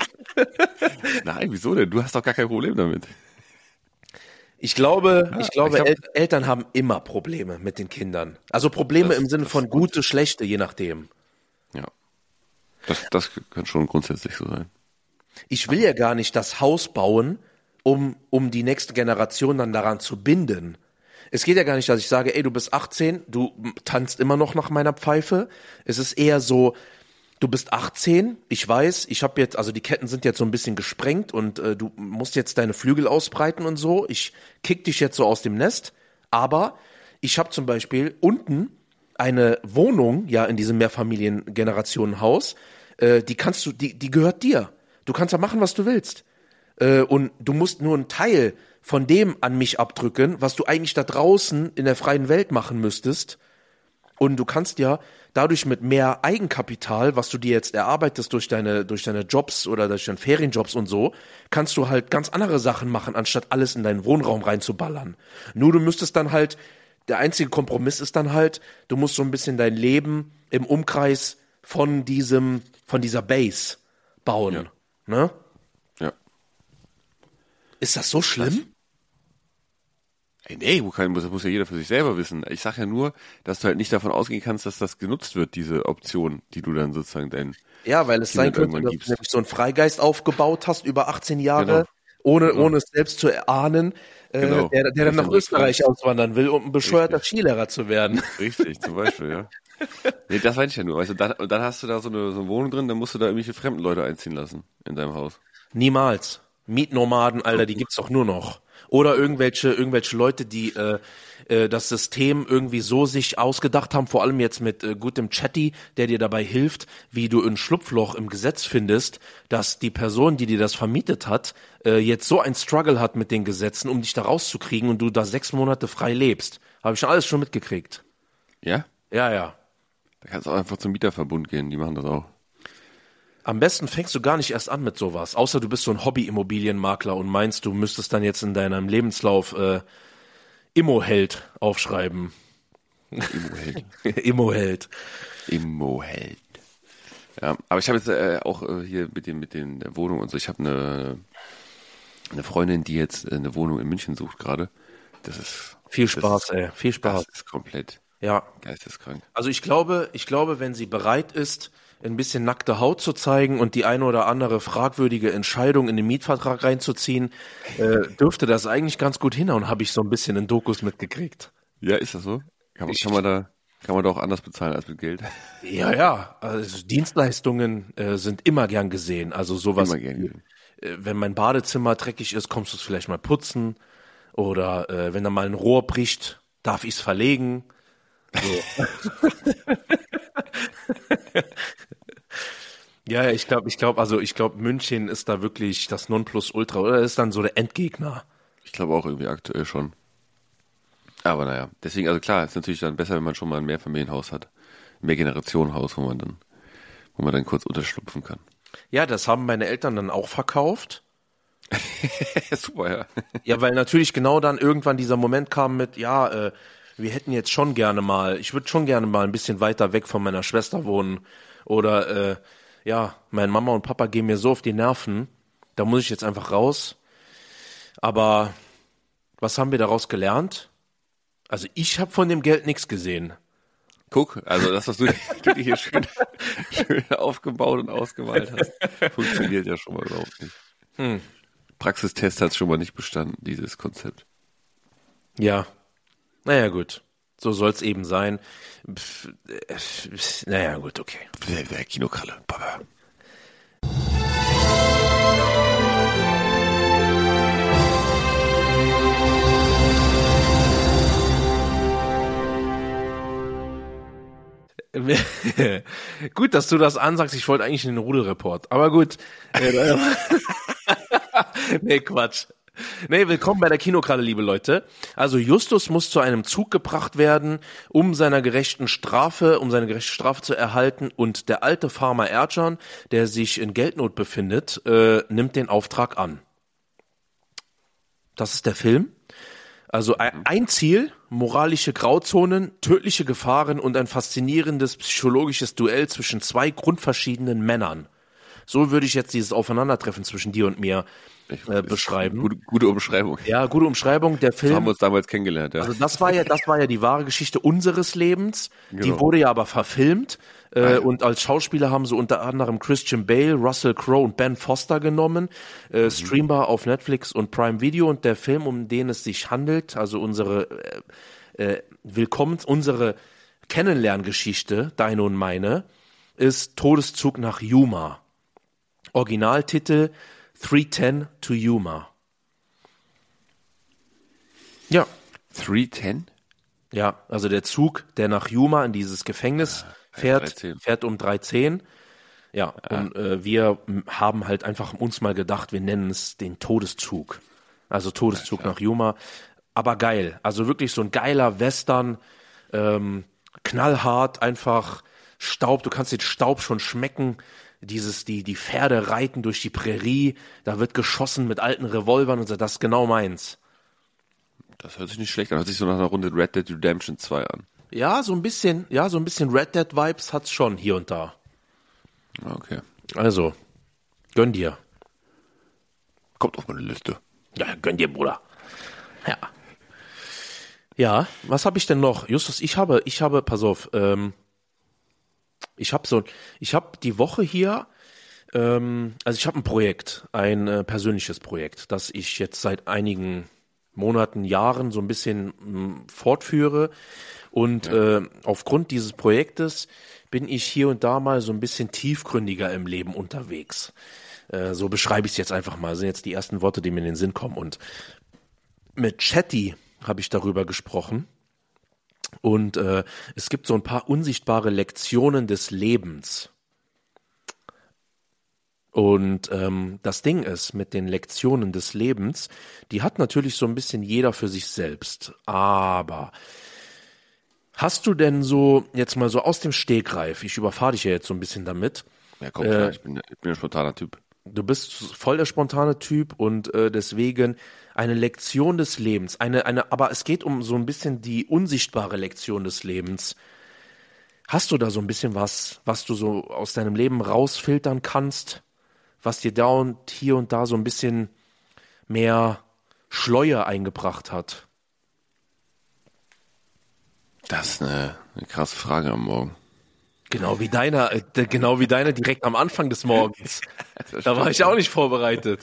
Nein, wieso denn? Du hast doch gar kein Problem damit. Ich glaube, Ja, ich glaube, ich hab- El Eltern haben immer Probleme mit den Kindern. Also Probleme Das- im Sinne das von ist gut. gute, schlechte, je nachdem. Ja. Das, das kann schon grundsätzlich so sein. Ich will ja gar nicht das Haus bauen, um, um die nächste Generation dann daran zu binden. Es geht ja gar nicht, dass ich sage, ey, du bist achtzehn, du tanzt immer noch nach meiner Pfeife. Es ist eher so, du bist achtzehn, ich weiß, ich habe jetzt, also die Ketten sind jetzt so ein bisschen gesprengt und äh, du musst jetzt deine Flügel ausbreiten und so. Ich kick dich jetzt so aus dem Nest, aber ich habe zum Beispiel unten eine Wohnung, ja, in diesem Mehrfamilien-Generationen-Haus, äh, die kannst du, die, die gehört dir. Du kannst da machen, was du willst. Äh, und du musst nur einen Teil von dem an mich abdrücken, was du eigentlich da draußen in der freien Welt machen müsstest. Und du kannst ja dadurch mit mehr Eigenkapital, was du dir jetzt erarbeitest durch deine, durch deine Jobs oder durch deine Ferienjobs und so, kannst du halt ganz andere Sachen machen, anstatt alles in deinen Wohnraum reinzuballern. Nur du müsstest dann halt, der einzige Kompromiss ist dann halt, du musst so ein bisschen dein Leben im Umkreis von diesem, von dieser Base bauen. Ja. Ne? Ja. Ist das so schlimm? Ey, nee, wo kann, das muss ja jeder für sich selber wissen. Ich sag ja nur, dass du halt nicht davon ausgehen kannst, dass das genutzt wird, diese Option, die du dann sozusagen dein Ja, weil es Kindern sein könnte, irgendwann dass gibst. du nämlich so einen Freigeist aufgebaut hast über achtzehn Jahre, Genau. ohne, Genau. ohne es selbst zu erahnen, äh, Genau. der, der dann Das nach ist Österreich auswandern will, um ein bescheuerter Richtig. Skilehrer zu werden. Richtig, zum Beispiel, ja. Nee, das weiß ich ja nur. Weißt du, dann, und dann hast du da so eine, so eine Wohnung drin, dann musst du da irgendwelche fremden Leute einziehen lassen in deinem Haus. Niemals. Mietnomaden, Alter, die gibt's doch nur noch. Oder irgendwelche, irgendwelche Leute, die äh, äh, das System irgendwie so sich ausgedacht haben, vor allem jetzt mit äh, gutem Chatty, der dir dabei hilft, wie du ein Schlupfloch im Gesetz findest, dass die Person, die dir das vermietet hat, äh, jetzt so ein Struggle hat mit den Gesetzen, um dich da rauszukriegen und du da sechs Monate frei lebst. Habe ich schon alles schon mitgekriegt. Ja? Ja, ja. Da kannst du auch einfach zum Mieterverbund gehen, die machen das auch. Am besten fängst du gar nicht erst an mit sowas, außer du bist so ein Hobby-Immobilienmakler und meinst, du müsstest dann jetzt in deinem Lebenslauf äh, Immo-Held aufschreiben. Immo-Held. Immo-Held. Immo-Held. Ja, aber ich habe jetzt äh, auch äh, hier mit dem mit den der Wohnung und so, ich habe eine eine Freundin, die jetzt äh, eine Wohnung in München sucht gerade. Das ist Viel das Spaß, ist, ey, viel Spaß. Das ist komplett Ja, geisteskrank. also ich glaube, ich glaube, wenn sie bereit ist, ein bisschen nackte Haut zu zeigen und die eine oder andere fragwürdige Entscheidung in den Mietvertrag reinzuziehen, äh, dürfte das eigentlich ganz gut hinhauen, habe ich so ein bisschen in Dokus mitgekriegt. Ja, ist das so? Kann man, kann man da kann man da auch anders bezahlen als mit Geld? Ja, ja, also Dienstleistungen äh, sind immer gern gesehen. Also sowas, Immer gerne. äh, wenn mein Badezimmer dreckig ist, kommst du es vielleicht mal putzen. Oder äh, wenn da mal ein Rohr bricht, darf ich es verlegen. So. Ja, ja, ich glaube, ich glaube, also ich glaube, München ist da wirklich das Nonplusultra oder ist dann so der Endgegner. Ich glaube auch irgendwie aktuell schon. Aber naja, deswegen, also klar, ist natürlich dann besser, wenn man schon mal ein Mehrfamilienhaus hat. Ein Mehrgenerationenhaus, wo man dann, wo man dann kurz unterschlupfen kann. Ja, das haben meine Eltern dann auch verkauft. Super, ja. Ja, weil natürlich genau dann irgendwann dieser Moment kam mit, ja, äh, wir hätten jetzt schon gerne mal, ich würde schon gerne mal ein bisschen weiter weg von meiner Schwester wohnen. Oder, äh, ja, meine Mama und Papa gehen mir so auf die Nerven, da muss ich jetzt einfach raus. Aber was haben wir daraus gelernt? Also ich habe von dem Geld nichts gesehen. Guck, also das, was du, du dir hier schön, schön aufgebaut und ausgemalt hast, funktioniert ja schon mal überhaupt nicht. Hm. Praxistest hat es schon mal nicht bestanden, dieses Konzept. Ja, naja gut, so soll's eben sein. Pff, äh, naja gut, okay. Der Kinokralle, Papa. Gut, dass du das ansagst. Ich wollte eigentlich in den Rudelreport. Aber gut. Nee, Quatsch. Nee, willkommen bei der Kinokralle, liebe Leute. Also Justus muss zu einem Zug gebracht werden, um seiner gerechten Strafe, um seine gerechte Strafe zu erhalten. Und der alte Farmer Ercan, der sich in Geldnot befindet, äh, nimmt den Auftrag an. Das ist der Film. Also ein Ziel, moralische Grauzonen, tödliche Gefahren und ein faszinierendes psychologisches Duell zwischen zwei grundverschiedenen Männern. So würde ich jetzt dieses Aufeinandertreffen zwischen dir und mir äh, beschreiben. Gute, gute Umschreibung. Ja, gute Umschreibung. Der Film. So haben wir uns damals kennengelernt, ja. Also das war ja, das war ja die wahre Geschichte unseres Lebens. Genau. Die wurde ja aber verfilmt. Äh, und als Schauspieler haben sie unter anderem Christian Bale, Russell Crowe und Ben Foster genommen. Äh, mhm. Streambar auf Netflix und Prime Video. Und der Film, um den es sich handelt, also unsere äh, äh, Willkommen, unsere Kennenlerngeschichte, deine und meine, ist Todeszug nach Yuma. Originaltitel three ten to Yuma. Ja. three ten? Ja, also der Zug, der nach Yuma in dieses Gefängnis ja, fährt, fährt um drei zehn. Ja, ja. Und äh, wir haben halt einfach uns mal gedacht, wir nennen es den Todeszug. Also Todeszug ja, nach Yuma. Aber geil. Also wirklich so ein geiler Western, ähm, knallhart, einfach Staub. Du kannst den Staub schon schmecken. Dieses, die, die Pferde reiten durch die Prärie, da wird geschossen mit alten Revolvern und so, das ist genau meins. Das hört sich nicht schlecht an, hört sich so nach einer Runde Red Dead Redemption zwei an. Ja, so ein bisschen, ja, so ein bisschen Red Dead Vibes hat's schon hier und da. Okay. Also, gönn dir. Kommt auf meine Liste. Ja, gönn dir, Bruder. Ja. Ja, was habe ich denn noch? Justus, ich habe, ich habe, pass auf, ähm, Ich habe so, ich habe die Woche hier, ähm, also ich habe ein Projekt, ein äh, persönliches Projekt, das ich jetzt seit einigen Monaten, Jahren so ein bisschen mh, fortführe. Und ja. äh, aufgrund dieses Projektes bin ich hier und da mal so ein bisschen tiefgründiger im Leben unterwegs. Äh, so beschreibe ich es jetzt einfach mal. Das sind jetzt die ersten Worte, die mir in den Sinn kommen. Und mit Chatty habe ich darüber gesprochen. Und äh, es gibt so ein paar unsichtbare Lektionen des Lebens. Und ähm, das Ding ist, mit den Lektionen des Lebens, die hat natürlich so ein bisschen jeder für sich selbst. Aber hast du denn so, jetzt mal so aus dem Stegreif, ich überfahre dich ja jetzt so ein bisschen damit. Ja, komm, klar, äh, ich, bin, ich bin ein spontaner Typ. Du bist voll der spontane Typ und äh, deswegen eine Lektion des Lebens, eine, eine, aber es geht um so ein bisschen die unsichtbare Lektion des Lebens. Hast du da so ein bisschen was, was du so aus deinem Leben rausfiltern kannst, was dir da und hier und da so ein bisschen mehr Schleue eingebracht hat? Das ist eine, eine krasse Frage am Morgen. Genau wie deiner, äh, genau wie deine direkt am Anfang des Morgens. Da war ich auch nicht vorbereitet.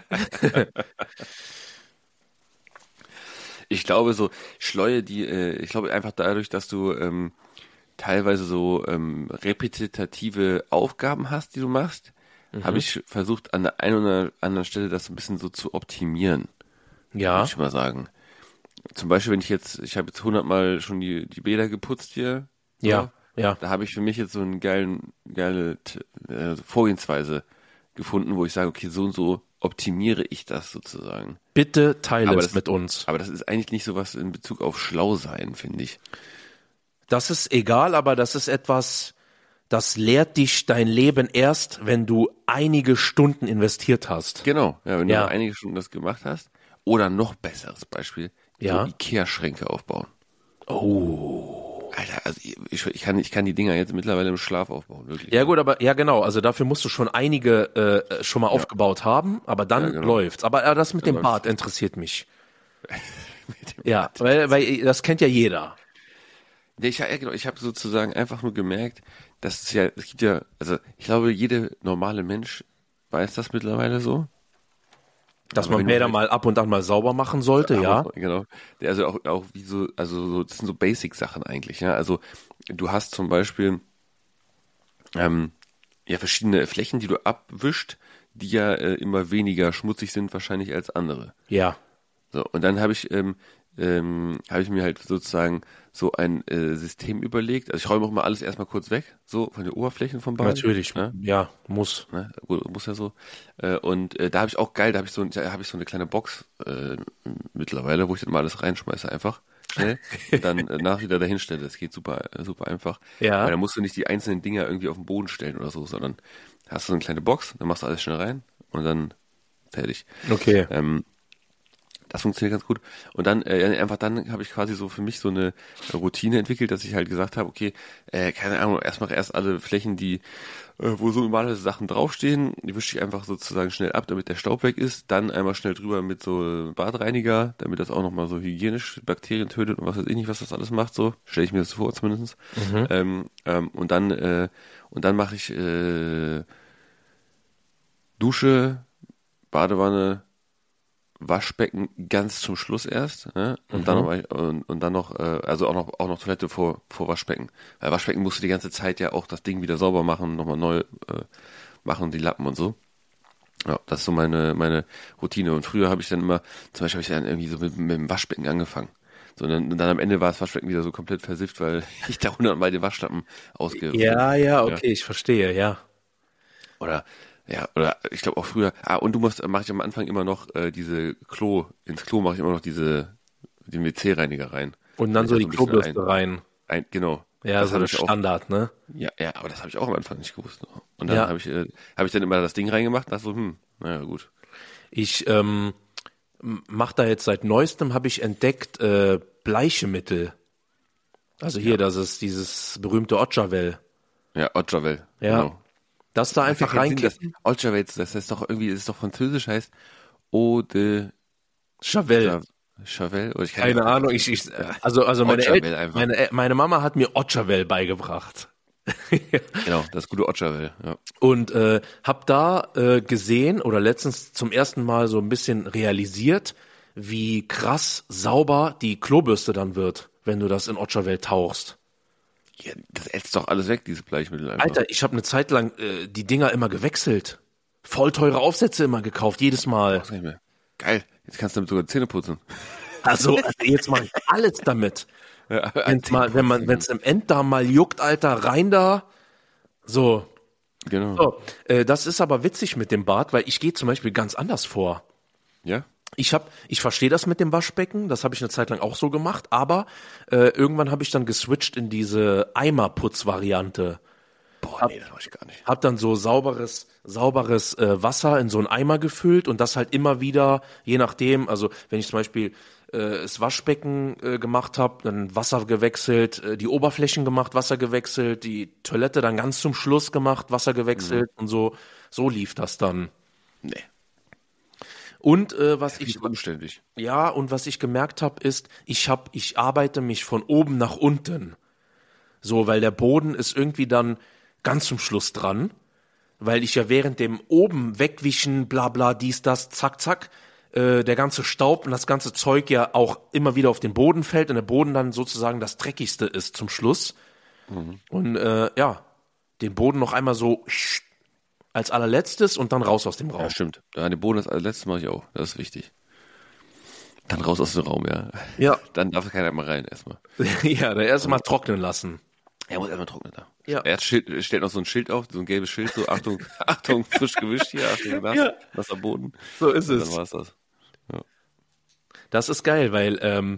Ich glaube so Schleue, die, äh, ich glaube einfach dadurch, dass du ähm, teilweise so ähm, repetitive Aufgaben hast, die du machst, mhm. habe ich versucht an der einen oder anderen Stelle das ein bisschen so zu optimieren. Ja. Würde ich mal sagen. Zum Beispiel, wenn ich jetzt, ich habe jetzt hundertmal schon die die Bäder geputzt hier. So. Ja. Ja. Da habe ich für mich jetzt so eine geile, geile äh, Vorgehensweise gefunden, wo ich sage, okay, so und so optimiere ich das sozusagen? Bitte teile Aber es das- mit uns. Aber das ist eigentlich nicht so was in Bezug auf schlau sein, finde ich. Das ist egal, aber das ist etwas, das lehrt dich dein Leben erst, wenn du einige Stunden investiert hast. Genau, ja, wenn Ja. du einige Stunden das gemacht hast. Oder noch besseres Beispiel, Ja. so Ikea-Schränke aufbauen. Oh. Alter, also ich, ich, kann, ich kann die Dinger jetzt mittlerweile im Schlaf aufbauen, wirklich. Ja gut, aber ja genau, also dafür musst du schon einige äh, schon mal aufgebaut haben, aber dann Ja, genau. läuft's. Aber äh, das mit dem läuft's. Bad interessiert mich. Ja, weil, weil das kennt ja jeder. Ja, ich, ja, genau, ich habe sozusagen einfach nur gemerkt, dass es ja, es gibt ja, also ich glaube, jeder normale Mensch weiß das mittlerweile so. Dass Aber man wenn du Bäder halt- mal ab und an mal sauber machen sollte, ja. Aber, genau. Der, Also auch, auch wie so, also so, das sind so Basic-Sachen eigentlich, ja. Also du hast zum Beispiel ähm, ja verschiedene Flächen, die du abwischt, die ja äh, immer weniger schmutzig sind wahrscheinlich als andere. Ja. So, und dann habe ich, ähm, ähm, habe ich mir halt sozusagen so ein äh, System überlegt. Also ich räume auch mal alles erstmal kurz weg, so von den Oberflächen vom Bad. Natürlich, Ne? ja, muss. Ne? Gut, muss ja so. Äh, und äh, da habe ich auch geil, da habe ich so, da habe ich so eine kleine Box äh, mittlerweile, wo ich dann mal alles reinschmeiße einfach schnell und dann äh, nach wieder dahin stelle. Das geht super, äh, super einfach. Ja. Weil dann musst du nicht die einzelnen Dinger irgendwie auf den Boden stellen oder so, sondern hast du so eine kleine Box, dann machst du alles schnell rein und dann fertig. Okay. Ähm, das funktioniert ganz gut. Und dann, äh, einfach dann habe ich quasi so für mich so eine Routine entwickelt, dass ich halt gesagt habe, okay, äh, keine Ahnung, erstmal erst alle Flächen, die, äh, wo so normale Sachen draufstehen, die wische ich einfach sozusagen schnell ab, damit der Staub weg ist. Dann einmal schnell drüber mit so Badreiniger, damit das auch nochmal so hygienisch Bakterien tötet und was weiß ich nicht, was das alles macht, so. Stelle ich mir das vor zumindest. Mhm. Ähm, ähm, und dann, äh, und dann mache ich äh, Dusche, Badewanne, Waschbecken ganz zum Schluss erst, ne? Und Mhm. dann noch und, und dann noch, äh, also auch noch auch noch Toilette vor vor Waschbecken. Weil Waschbecken musst du die ganze Zeit ja auch das Ding wieder sauber machen, nochmal neu äh, machen, die Lappen und so. Ja, das ist so meine meine Routine. Und früher habe ich dann immer, zum Beispiel habe ich dann irgendwie so mit, mit dem Waschbecken angefangen. So, und dann, und dann am Ende war das Waschbecken wieder so komplett versifft, weil ich da hundertmal den Waschlappen ausge... Ja, ja, okay, ich verstehe, ja. Oder ja, oder ich glaube auch früher. Ah, und du musst, mache ich am Anfang immer noch äh, diese Klo, ins Klo mache ich immer noch diese den W C-Reiniger rein. Und dann Damit so da die ein bisschen Klobürste rein. Ein, genau. Ja, das so habe das ich auch. Standard, ne? Ja, ja, aber das habe ich auch am Anfang nicht gewusst. Und dann Ja. habe ich, äh, habe ich dann immer das Ding reingemacht, dachte so, hm, naja, gut. Ich ähm, mache da jetzt seit neuestem, habe ich entdeckt, äh, Bleichemittel. Also hier, das ist dieses berühmte Ojavel. Ja, Ojavel. Ja. Genau. Das da einfach Kein Sinn, das reinkippen. Ojavel, das heißt doch irgendwie, das ist doch französisch, heißt Eau de Javel. Chavel. Oder ich kann Keine nicht- Ahnung, ich, ich also also meine, Ojavel El einfach. meine meine Mama hat mir Ojavel beigebracht. Genau, das gute Ojavel, ja. Und äh, hab da äh, gesehen oder letztens zum ersten Mal so ein bisschen realisiert, wie krass sauber die Klobürste dann wird, wenn du das in Ojavel tauchst. Ja, das ätzt doch alles weg, dieses Bleichmittel einfach. Alter, ich habe eine Zeit lang äh, die Dinger immer gewechselt. Voll teure Aufsätze immer gekauft, jedes Mal. Weiß nicht mehr. Geil, jetzt kannst du damit sogar Zähne putzen. Also, also jetzt mache ich alles damit. Ja, Wenn's mal, wenn man, wenn's im Enddarm mal juckt, Alter, rein da. So. Genau. so äh, das ist aber witzig mit dem Bad, weil ich gehe zum Beispiel ganz anders vor. Ja? Ich hab, ich verstehe das mit dem Waschbecken, das habe ich eine Zeit lang auch so gemacht, aber äh, irgendwann habe ich dann geswitcht in diese Eimerputz-Variante. Boah, nee, das weiß ich gar nicht. Hab dann so sauberes, sauberes äh, Wasser in so einen Eimer gefüllt und das halt immer wieder, je nachdem, also wenn ich zum Beispiel äh, das Waschbecken äh, gemacht habe, dann Wasser gewechselt, äh, die Oberflächen gemacht, Wasser gewechselt, die Toilette dann ganz zum Schluss gemacht, Wasser gewechselt und so, so lief das dann. Nee. Und äh, was Ich ich umständlich. ja, und was ich gemerkt habe, ist, ich hab, ich arbeite mich von oben nach unten. So, weil der Boden ist irgendwie dann ganz zum Schluss dran, weil ich ja während dem oben wegwischen, bla bla, dies, das, zack, zack, äh, der ganze Staub und das ganze Zeug ja auch immer wieder auf den Boden fällt und der Boden dann sozusagen das Dreckigste ist zum Schluss. Mhm. Und äh, ja, den Boden noch einmal so als allerletztes und dann raus aus dem Raum. Ja, stimmt. Ja, den Boden, das letzte mache ich auch. Das ist wichtig. Dann raus aus dem Raum, ja. Ja, Dann darf keiner mehr rein, erstmal. ja, da erst mal trocknen lassen. Er muss erstmal trocknen da. Ja. Er hat Schild, stellt noch so ein Schild auf, so ein gelbes Schild, so Achtung, Achtung, frisch gewischt hier, Achtung, nass, Ja. nasser Boden. So ist Und es. dann war's das. Das ist geil, weil, ähm,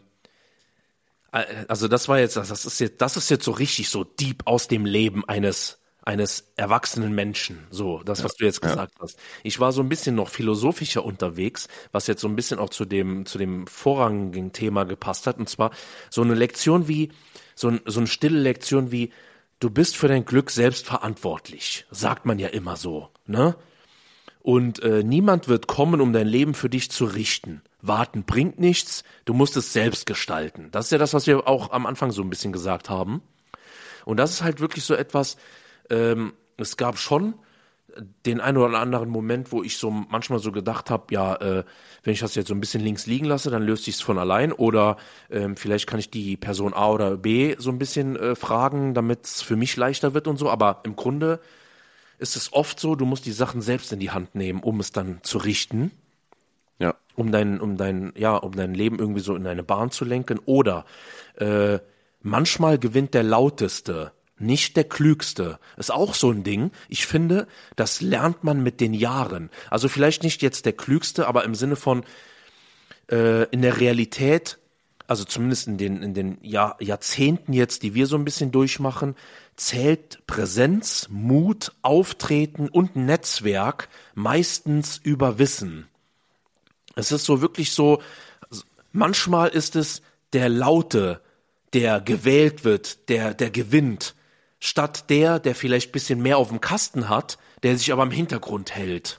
also das war jetzt, das ist jetzt, das ist jetzt so richtig so deep aus dem Leben eines, eines erwachsenen Menschen. So, das, was du jetzt gesagt ja. hast. Ich war so ein bisschen noch philosophischer unterwegs, was jetzt so ein bisschen auch zu dem, zu dem vorrangigen Thema gepasst hat. Und zwar so eine Lektion wie, so, ein, so eine stille Lektion wie, du bist für dein Glück selbst verantwortlich. Sagt man ja immer so, ne? Und äh, niemand wird kommen, um dein Leben für dich zu richten. Warten bringt nichts, du musst es selbst gestalten. Das ist ja das, was wir auch am Anfang so ein bisschen gesagt haben. Und das ist halt wirklich so etwas, ähm, es gab schon den einen oder anderen Moment, wo ich so manchmal so gedacht habe, ja, äh, wenn ich das jetzt so ein bisschen links liegen lasse, dann löst sich's von allein. Oder ähm, vielleicht kann ich die Person A oder B so ein bisschen äh, fragen, damit es für mich leichter wird und so. Aber im Grunde ist es oft so, du musst die Sachen selbst in die Hand nehmen, um es dann zu richten. Ja. Um dein, um dein, ja, um dein Leben irgendwie so in eine Bahn zu lenken. Oder äh, manchmal gewinnt der Lauteste, nicht der Klügste. Ist auch so ein Ding. Ich finde, das lernt man mit den Jahren. Also vielleicht nicht jetzt der Klügste, aber im Sinne von äh, in der Realität, also zumindest in den, in den Jahr, Jahrzehnten jetzt, die wir so ein bisschen durchmachen, zählt Präsenz, Mut, Auftreten und Netzwerk meistens über Wissen. Es ist so wirklich so, manchmal ist es der Laute, der gewählt wird, der, der gewinnt, statt der, der vielleicht ein bisschen mehr auf dem Kasten hat, der sich aber im Hintergrund hält.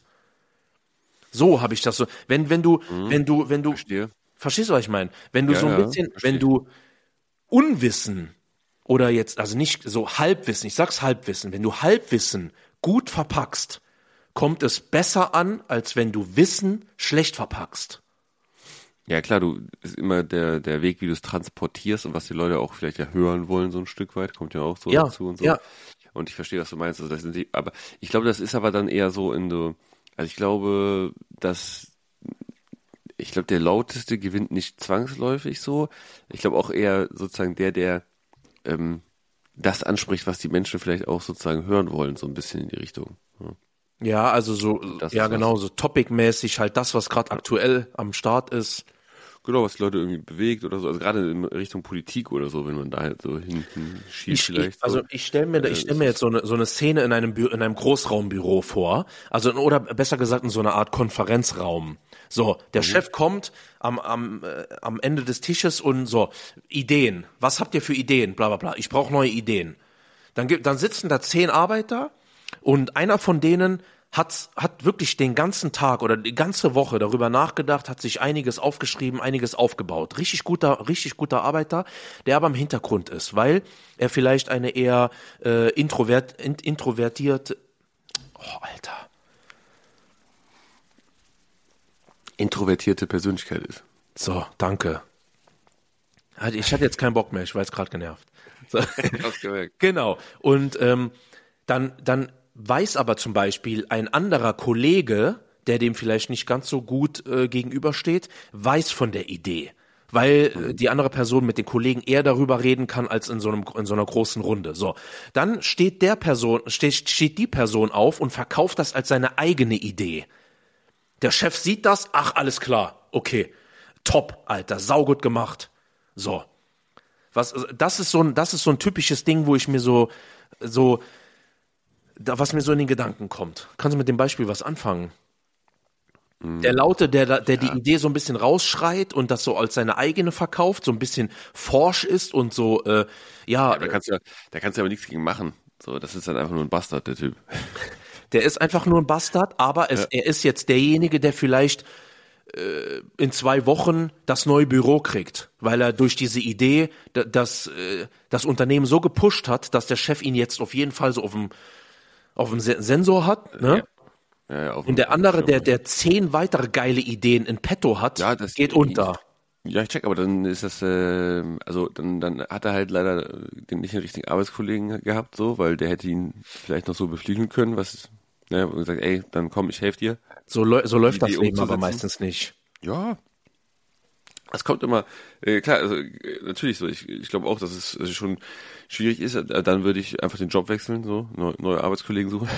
So habe ich das so. Wenn, wenn du, mhm. wenn du, wenn du, Verstehe. Verstehst du, was ich meine? Wenn du ja, so ein ja, bisschen, verstehe. wenn du Unwissen oder jetzt, also nicht so Halbwissen, ich sag's Halbwissen, wenn du Halbwissen gut verpackst, kommt es besser an, als wenn du Wissen schlecht verpackst. Ja klar, du ist immer der der Weg, wie du es transportierst und was die Leute auch vielleicht ja hören wollen, so ein Stück weit, kommt ja auch so ja, dazu und so. Ja. Und ich verstehe, was du meinst. Also das sind die, aber ich glaube, das ist aber dann eher so in so, also ich glaube, dass ich glaube, der Lauteste gewinnt nicht zwangsläufig so. Ich glaube auch eher sozusagen der, der ähm, das anspricht, was die Menschen vielleicht auch sozusagen hören wollen, so ein bisschen in die Richtung. Ja, ja also so, das ja genau, was. so topic-mäßig halt das, was gerade aktuell am Start ist. Genau, was die Leute irgendwie bewegt oder so. Also gerade in Richtung Politik oder so, wenn man da halt so hinten schiebt Ich, vielleicht. ich, also so. ich stelle mir, ich stell mir jetzt so eine, so eine Szene in einem, Bü in einem Großraumbüro vor. Also, oder besser gesagt in so einer Art Konferenzraum. So, der mhm. Chef kommt am, am, äh, am Ende des Tisches und so, Ideen. Was habt ihr für Ideen? Bla, bla, bla. Ich brauche neue Ideen. Dann gibt, dann sitzen da zehn Arbeiter und einer von denen hat, hat wirklich den ganzen Tag oder die ganze Woche darüber nachgedacht, hat sich einiges aufgeschrieben, einiges aufgebaut. Richtig guter, richtig guter Arbeiter, der aber im Hintergrund ist, weil er vielleicht eine eher äh, introvert, in, introvertierte, oh, Alter. Introvertierte Persönlichkeit ist. So, danke. Ich hatte jetzt keinen Bock mehr, ich war jetzt gerade genervt. So. Genau. Und ähm, dann, dann weiß aber zum Beispiel ein anderer Kollege, der dem vielleicht nicht ganz so gut äh, gegenübersteht, weiß von der Idee, weil äh, die andere Person mit den Kollegen eher darüber reden kann als in so einem in so einer großen Runde. So, dann steht der Person steht steht die Person auf und verkauft das als seine eigene Idee. Der Chef sieht das, ach alles klar, okay, top, Alter, saugut gemacht. So, was das ist so ein das ist so ein typisches Ding, wo ich mir so so Da, was mir so in den Gedanken kommt. Kannst du mit dem Beispiel was anfangen? Mm. Der Laute, der, der ja. die Idee so ein bisschen rausschreit und das so als seine eigene verkauft, so ein bisschen forsch ist und so, äh, ja. ja da kannst du ja, da kannst du aber nichts gegen machen. So, das ist dann einfach nur ein Bastard, der Typ. Der ist einfach nur ein Bastard, aber es, ja. er ist jetzt derjenige, der vielleicht äh, in zwei Wochen das neue Büro kriegt, weil er durch diese Idee das, äh, das Unternehmen so gepusht hat, dass der Chef ihn jetzt auf jeden Fall so auf dem auf dem Sensor hat, ne? Ja. Ja, ja, auf und der andere, der der zehn weitere geile Ideen in petto hat, ja, das geht unter. Ja, ich check, aber dann ist das, äh, also dann dann hat er halt leider den nicht den richtigen Arbeitskollegen gehabt, so, weil der hätte ihn vielleicht noch so beflügeln können, was, ne, und gesagt, ey, dann komm, ich helfe dir. So, so läuft das Leben aber meistens nicht. Ja. Es kommt immer, äh, klar, also äh, natürlich so, ich, ich glaube auch, dass es äh, schon schwierig ist, äh, dann würde ich einfach den Job wechseln, so, neu, neue Arbeitskollegen suchen.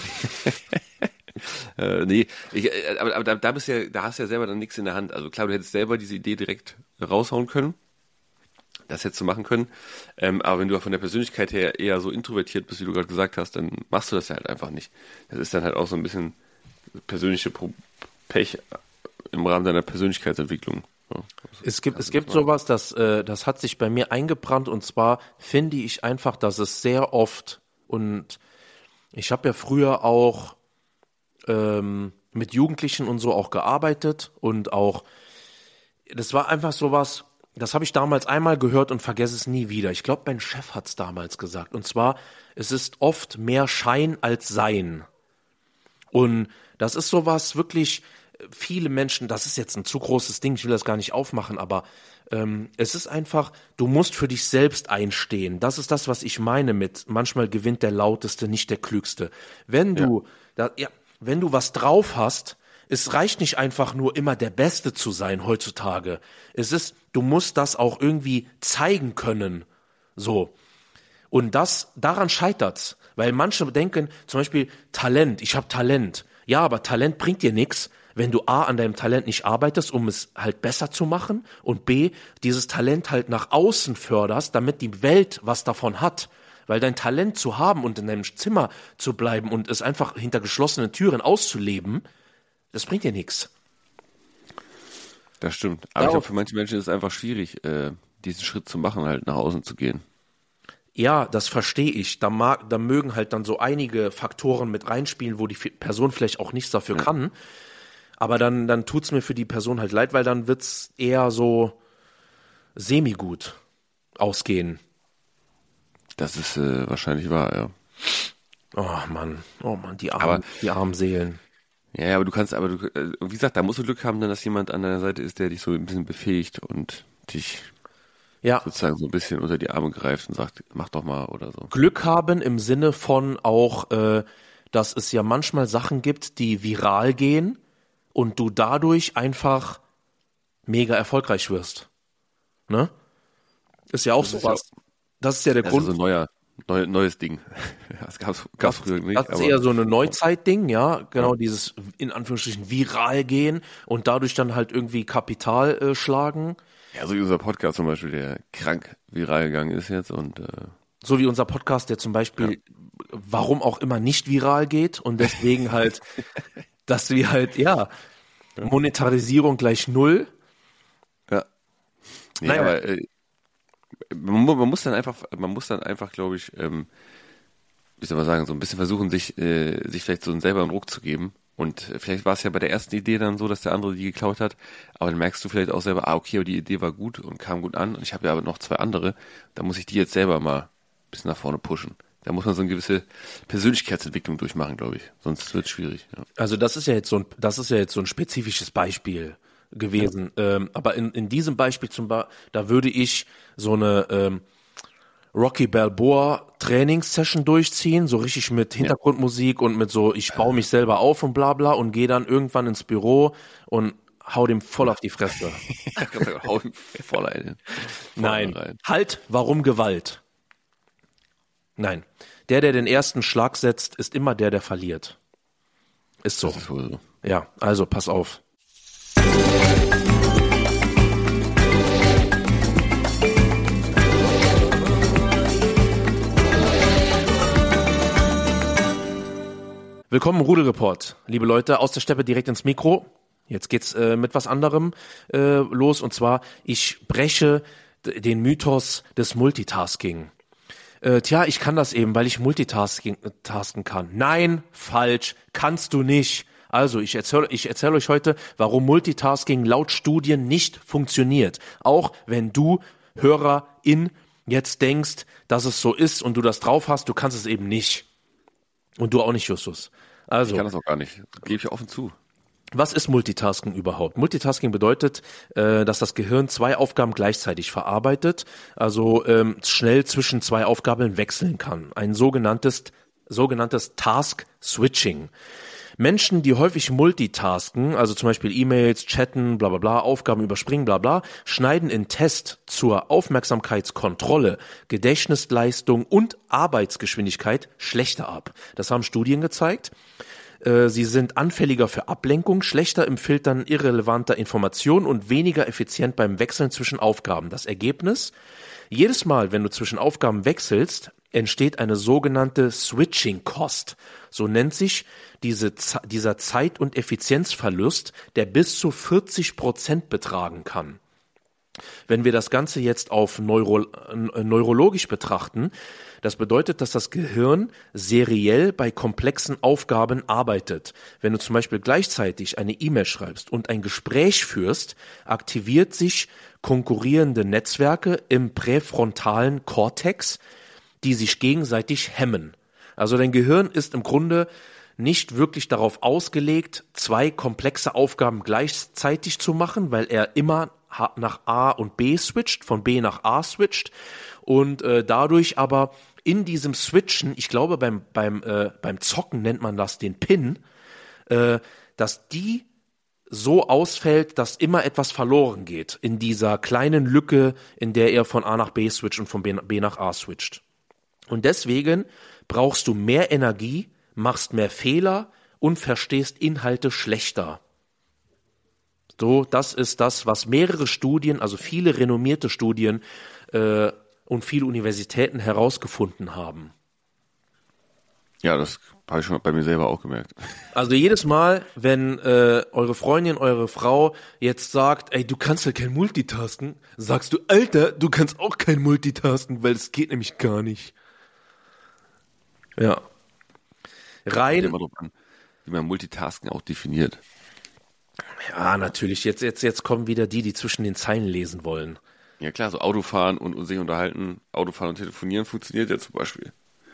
äh, nee, ich, äh, aber, aber da, da bist ja, da hast du ja selber dann nichts in der Hand. Also klar, du hättest selber diese Idee direkt raushauen können, das hättest du machen können, ähm, aber wenn du von der Persönlichkeit her eher so introvertiert bist, wie du gerade gesagt hast, dann machst du das ja halt einfach nicht. Das ist dann halt auch so ein bisschen persönliche Pro- Pech im Rahmen deiner Persönlichkeitsentwicklung. Ja, Es gibt, es gibt sowas, das, äh, das hat sich bei mir eingebrannt, und zwar finde ich einfach, dass es sehr oft, und ich habe ja früher auch ähm, mit Jugendlichen und so auch gearbeitet, und auch, das war einfach sowas, das habe ich damals einmal gehört und vergesse es nie wieder. Ich glaube, mein Chef hat es damals gesagt, und zwar, es ist oft mehr Schein als Sein. Und das ist sowas wirklich, viele Menschen, das ist jetzt ein zu großes Ding, ich will das gar nicht aufmachen, aber ähm, es ist einfach, du musst für dich selbst einstehen. Das ist das, was ich meine mit, manchmal gewinnt der Lauteste, nicht der Klügste. Wenn du, ja. Da, ja, wenn du was drauf hast, es reicht nicht einfach nur immer der Beste zu sein heutzutage. Es ist, du musst das auch irgendwie zeigen können. So. Und das, daran scheitert's. Weil manche denken, zum Beispiel Talent, ich habe Talent. Ja, aber Talent bringt dir nichts, wenn du A, an deinem Talent nicht arbeitest, um es halt besser zu machen, und B, dieses Talent halt nach außen förderst, damit die Welt was davon hat. Weil dein Talent zu haben und in deinem Zimmer zu bleiben und es einfach hinter geschlossenen Türen auszuleben, das bringt dir nichts. Das stimmt. Aber ich glaube, für manche Menschen ist es einfach schwierig, äh, diesen Schritt zu machen, halt nach außen zu gehen. Ja, das verstehe ich. Da, mag, da mögen halt dann so einige Faktoren mit reinspielen, wo die Person vielleicht auch nichts dafür ja. kann. Aber dann, dann tut's mir für die Person halt leid, weil dann wird's eher so semi-gut ausgehen. Das ist äh, wahrscheinlich wahr, ja. Oh Mann, oh Mann, die armen, aber, die armen Seelen. Ja, aber du kannst, aber du, äh, wie gesagt, da musst du Glück haben, dann, dass jemand an deiner Seite ist, der dich so ein bisschen befähigt und dich ja. sozusagen so ein bisschen unter die Arme greift und sagt, mach doch mal oder so. Glück haben im Sinne von auch, äh, dass es ja manchmal Sachen gibt, die viral gehen und du dadurch einfach mega erfolgreich wirst. Ne? Ist ja auch das sowas. Ja, das ist ja der das Grund. Das ist so ein neuer, neu, neues Ding. Das gab's, gab's früher nicht. Das ist eher so eine Neuzeit-Ding, ja. Genau, ja. Dieses in Anführungsstrichen viral gehen und dadurch dann halt irgendwie Kapital äh, schlagen. Ja, so wie unser Podcast zum Beispiel, der krank viral gegangen ist jetzt und äh so wie unser Podcast, der zum Beispiel, ja. warum auch immer nicht viral geht und deswegen halt, dass wir halt, ja, Monetarisierung gleich null. Ja. Nee, naja. aber äh, man, man muss dann einfach, man muss dann einfach, glaube ich, ähm, wie soll man sagen, so ein bisschen versuchen, sich, äh, sich vielleicht so selber einen Ruck zu geben. Und vielleicht war es ja bei der ersten Idee dann so, dass der andere die geklaut hat, aber dann merkst du vielleicht auch selber, ah, okay, aber die Idee war gut und kam gut an und ich habe ja aber noch zwei andere, da muss ich die jetzt selber mal ein bisschen nach vorne pushen. Da muss man so eine gewisse Persönlichkeitsentwicklung durchmachen, glaube ich. Sonst wird es schwierig. Ja. Also das ist ja jetzt so ein, das ist ja jetzt so ein spezifisches Beispiel gewesen. Ja. Ähm, aber in, in diesem Beispiel zum Beispiel, da würde ich so eine ähm, Rocky Balboa Trainingssession durchziehen, so richtig mit Hintergrundmusik und mit so, ich baue mich selber auf und bla bla und gehe dann irgendwann ins Büro und hau dem voll auf die Fresse. Hau ihm voll rein. Nein, rein. Halt, warum Gewalt? Nein, der, der den ersten Schlag setzt, ist immer der, der verliert. Ist so. Das ist wohl so. Ja, also pass auf. Willkommen im Rudelreport, liebe Leute, aus der Steppe direkt ins Mikro. Jetzt geht's äh, mit was anderem äh, los, und zwar, ich breche d- den Mythos des Multitasking. Äh, tja, ich kann das eben, weil ich Multitasking äh, tasken kann. Nein, falsch, kannst du nicht. Also, ich erzähle ich erzähl euch heute, warum Multitasking laut Studien nicht funktioniert. Auch wenn du, Hörerin, jetzt denkst, dass es so ist und du das drauf hast, du kannst es eben nicht. Und du auch nicht, Justus. Also, ich kann das auch gar nicht. Gebe ich offen zu. Was ist Multitasking überhaupt? Multitasking bedeutet, äh, dass das Gehirn zwei Aufgaben gleichzeitig verarbeitet, also ähm, schnell zwischen zwei Aufgaben wechseln kann. Ein sogenanntes sogenanntes Task Switching. Menschen, die häufig multitasken, also zum Beispiel E-Mails, chatten, bla bla bla, Aufgaben überspringen, bla bla, schneiden in Test zur Aufmerksamkeitskontrolle, Gedächtnisleistung und Arbeitsgeschwindigkeit schlechter ab. Das haben Studien gezeigt. Sie sind anfälliger für Ablenkung, schlechter im Filtern irrelevanter Informationen und weniger effizient beim Wechseln zwischen Aufgaben. Das Ergebnis: Jedes Mal, wenn du zwischen Aufgaben wechselst, entsteht eine sogenannte Switching Cost. So nennt sich diese, dieser Zeit- und Effizienzverlust, der bis zu vierzig Prozent betragen kann. Wenn wir das Ganze jetzt auf Neuro, äh, neurologisch betrachten, das bedeutet, dass das Gehirn seriell bei komplexen Aufgaben arbeitet. Wenn du zum Beispiel gleichzeitig eine E-Mail schreibst und ein Gespräch führst, aktiviert sich konkurrierende Netzwerke im präfrontalen Kortex, die sich gegenseitig hemmen. Also dein Gehirn ist im Grunde nicht wirklich darauf ausgelegt, zwei komplexe Aufgaben gleichzeitig zu machen, weil er immer nach A und B switcht, von B nach A switcht und äh, dadurch aber in diesem Switchen, ich glaube beim beim äh, beim Zocken nennt man das den Pin, äh, dass die so ausfällt, dass immer etwas verloren geht in dieser kleinen Lücke, in der er von A nach B switcht und von B, B nach A switcht. Und deswegen brauchst du mehr Energie, machst mehr Fehler und verstehst Inhalte schlechter. So, das ist das, was mehrere Studien, also viele renommierte Studien äh, und viele Universitäten herausgefunden haben. Ja, das habe ich schon bei mir selber auch gemerkt. Also jedes Mal, wenn äh, eure Freundin, eure Frau jetzt sagt, ey, du kannst ja kein Multitasken, sagst du, Alter, du kannst auch kein Multitasken, weil es geht nämlich gar nicht. Ja. Rein. Immer drauf an, wie man Multitasken auch definiert. Ja, natürlich. Jetzt, jetzt, jetzt kommen wieder die, die zwischen den Zeilen lesen wollen. Ja klar, so Autofahren und, und sich unterhalten, Autofahren und telefonieren funktioniert ja zum Beispiel.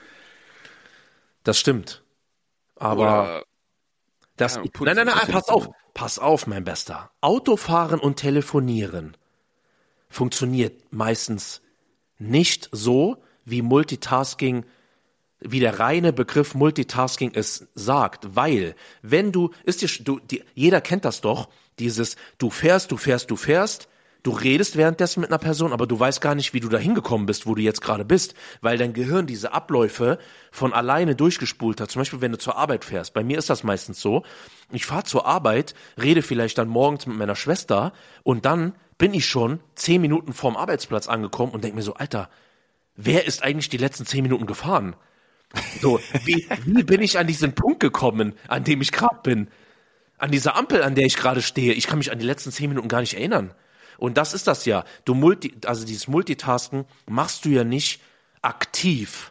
Das stimmt. Aber Oder, das, ja, nein, nein, nein, pass auf, pass auf, mein Bester. Autofahren und telefonieren funktioniert meistens nicht so, wie Multitasking, wie der reine Begriff Multitasking es sagt, weil wenn du, ist dir, du, die, jeder kennt das doch, dieses, du fährst, du fährst, du fährst, du redest währenddessen mit einer Person, aber du weißt gar nicht, wie du da hingekommen bist, wo du jetzt gerade bist, weil dein Gehirn diese Abläufe von alleine durchgespult hat. Zum Beispiel, wenn du zur Arbeit fährst. Bei mir ist das meistens so. Ich fahre zur Arbeit, rede vielleicht dann morgens mit meiner Schwester und dann bin ich schon zehn Minuten vorm Arbeitsplatz angekommen und denke mir so, Alter, wer ist eigentlich die letzten zehn Minuten gefahren? So, wie, wie bin ich an diesen Punkt gekommen, an dem ich gerade bin? An dieser Ampel, an der ich gerade stehe. Ich kann mich an die letzten zehn Minuten gar nicht erinnern. Und das ist das ja. Du multi, also dieses Multitasken machst du ja nicht aktiv.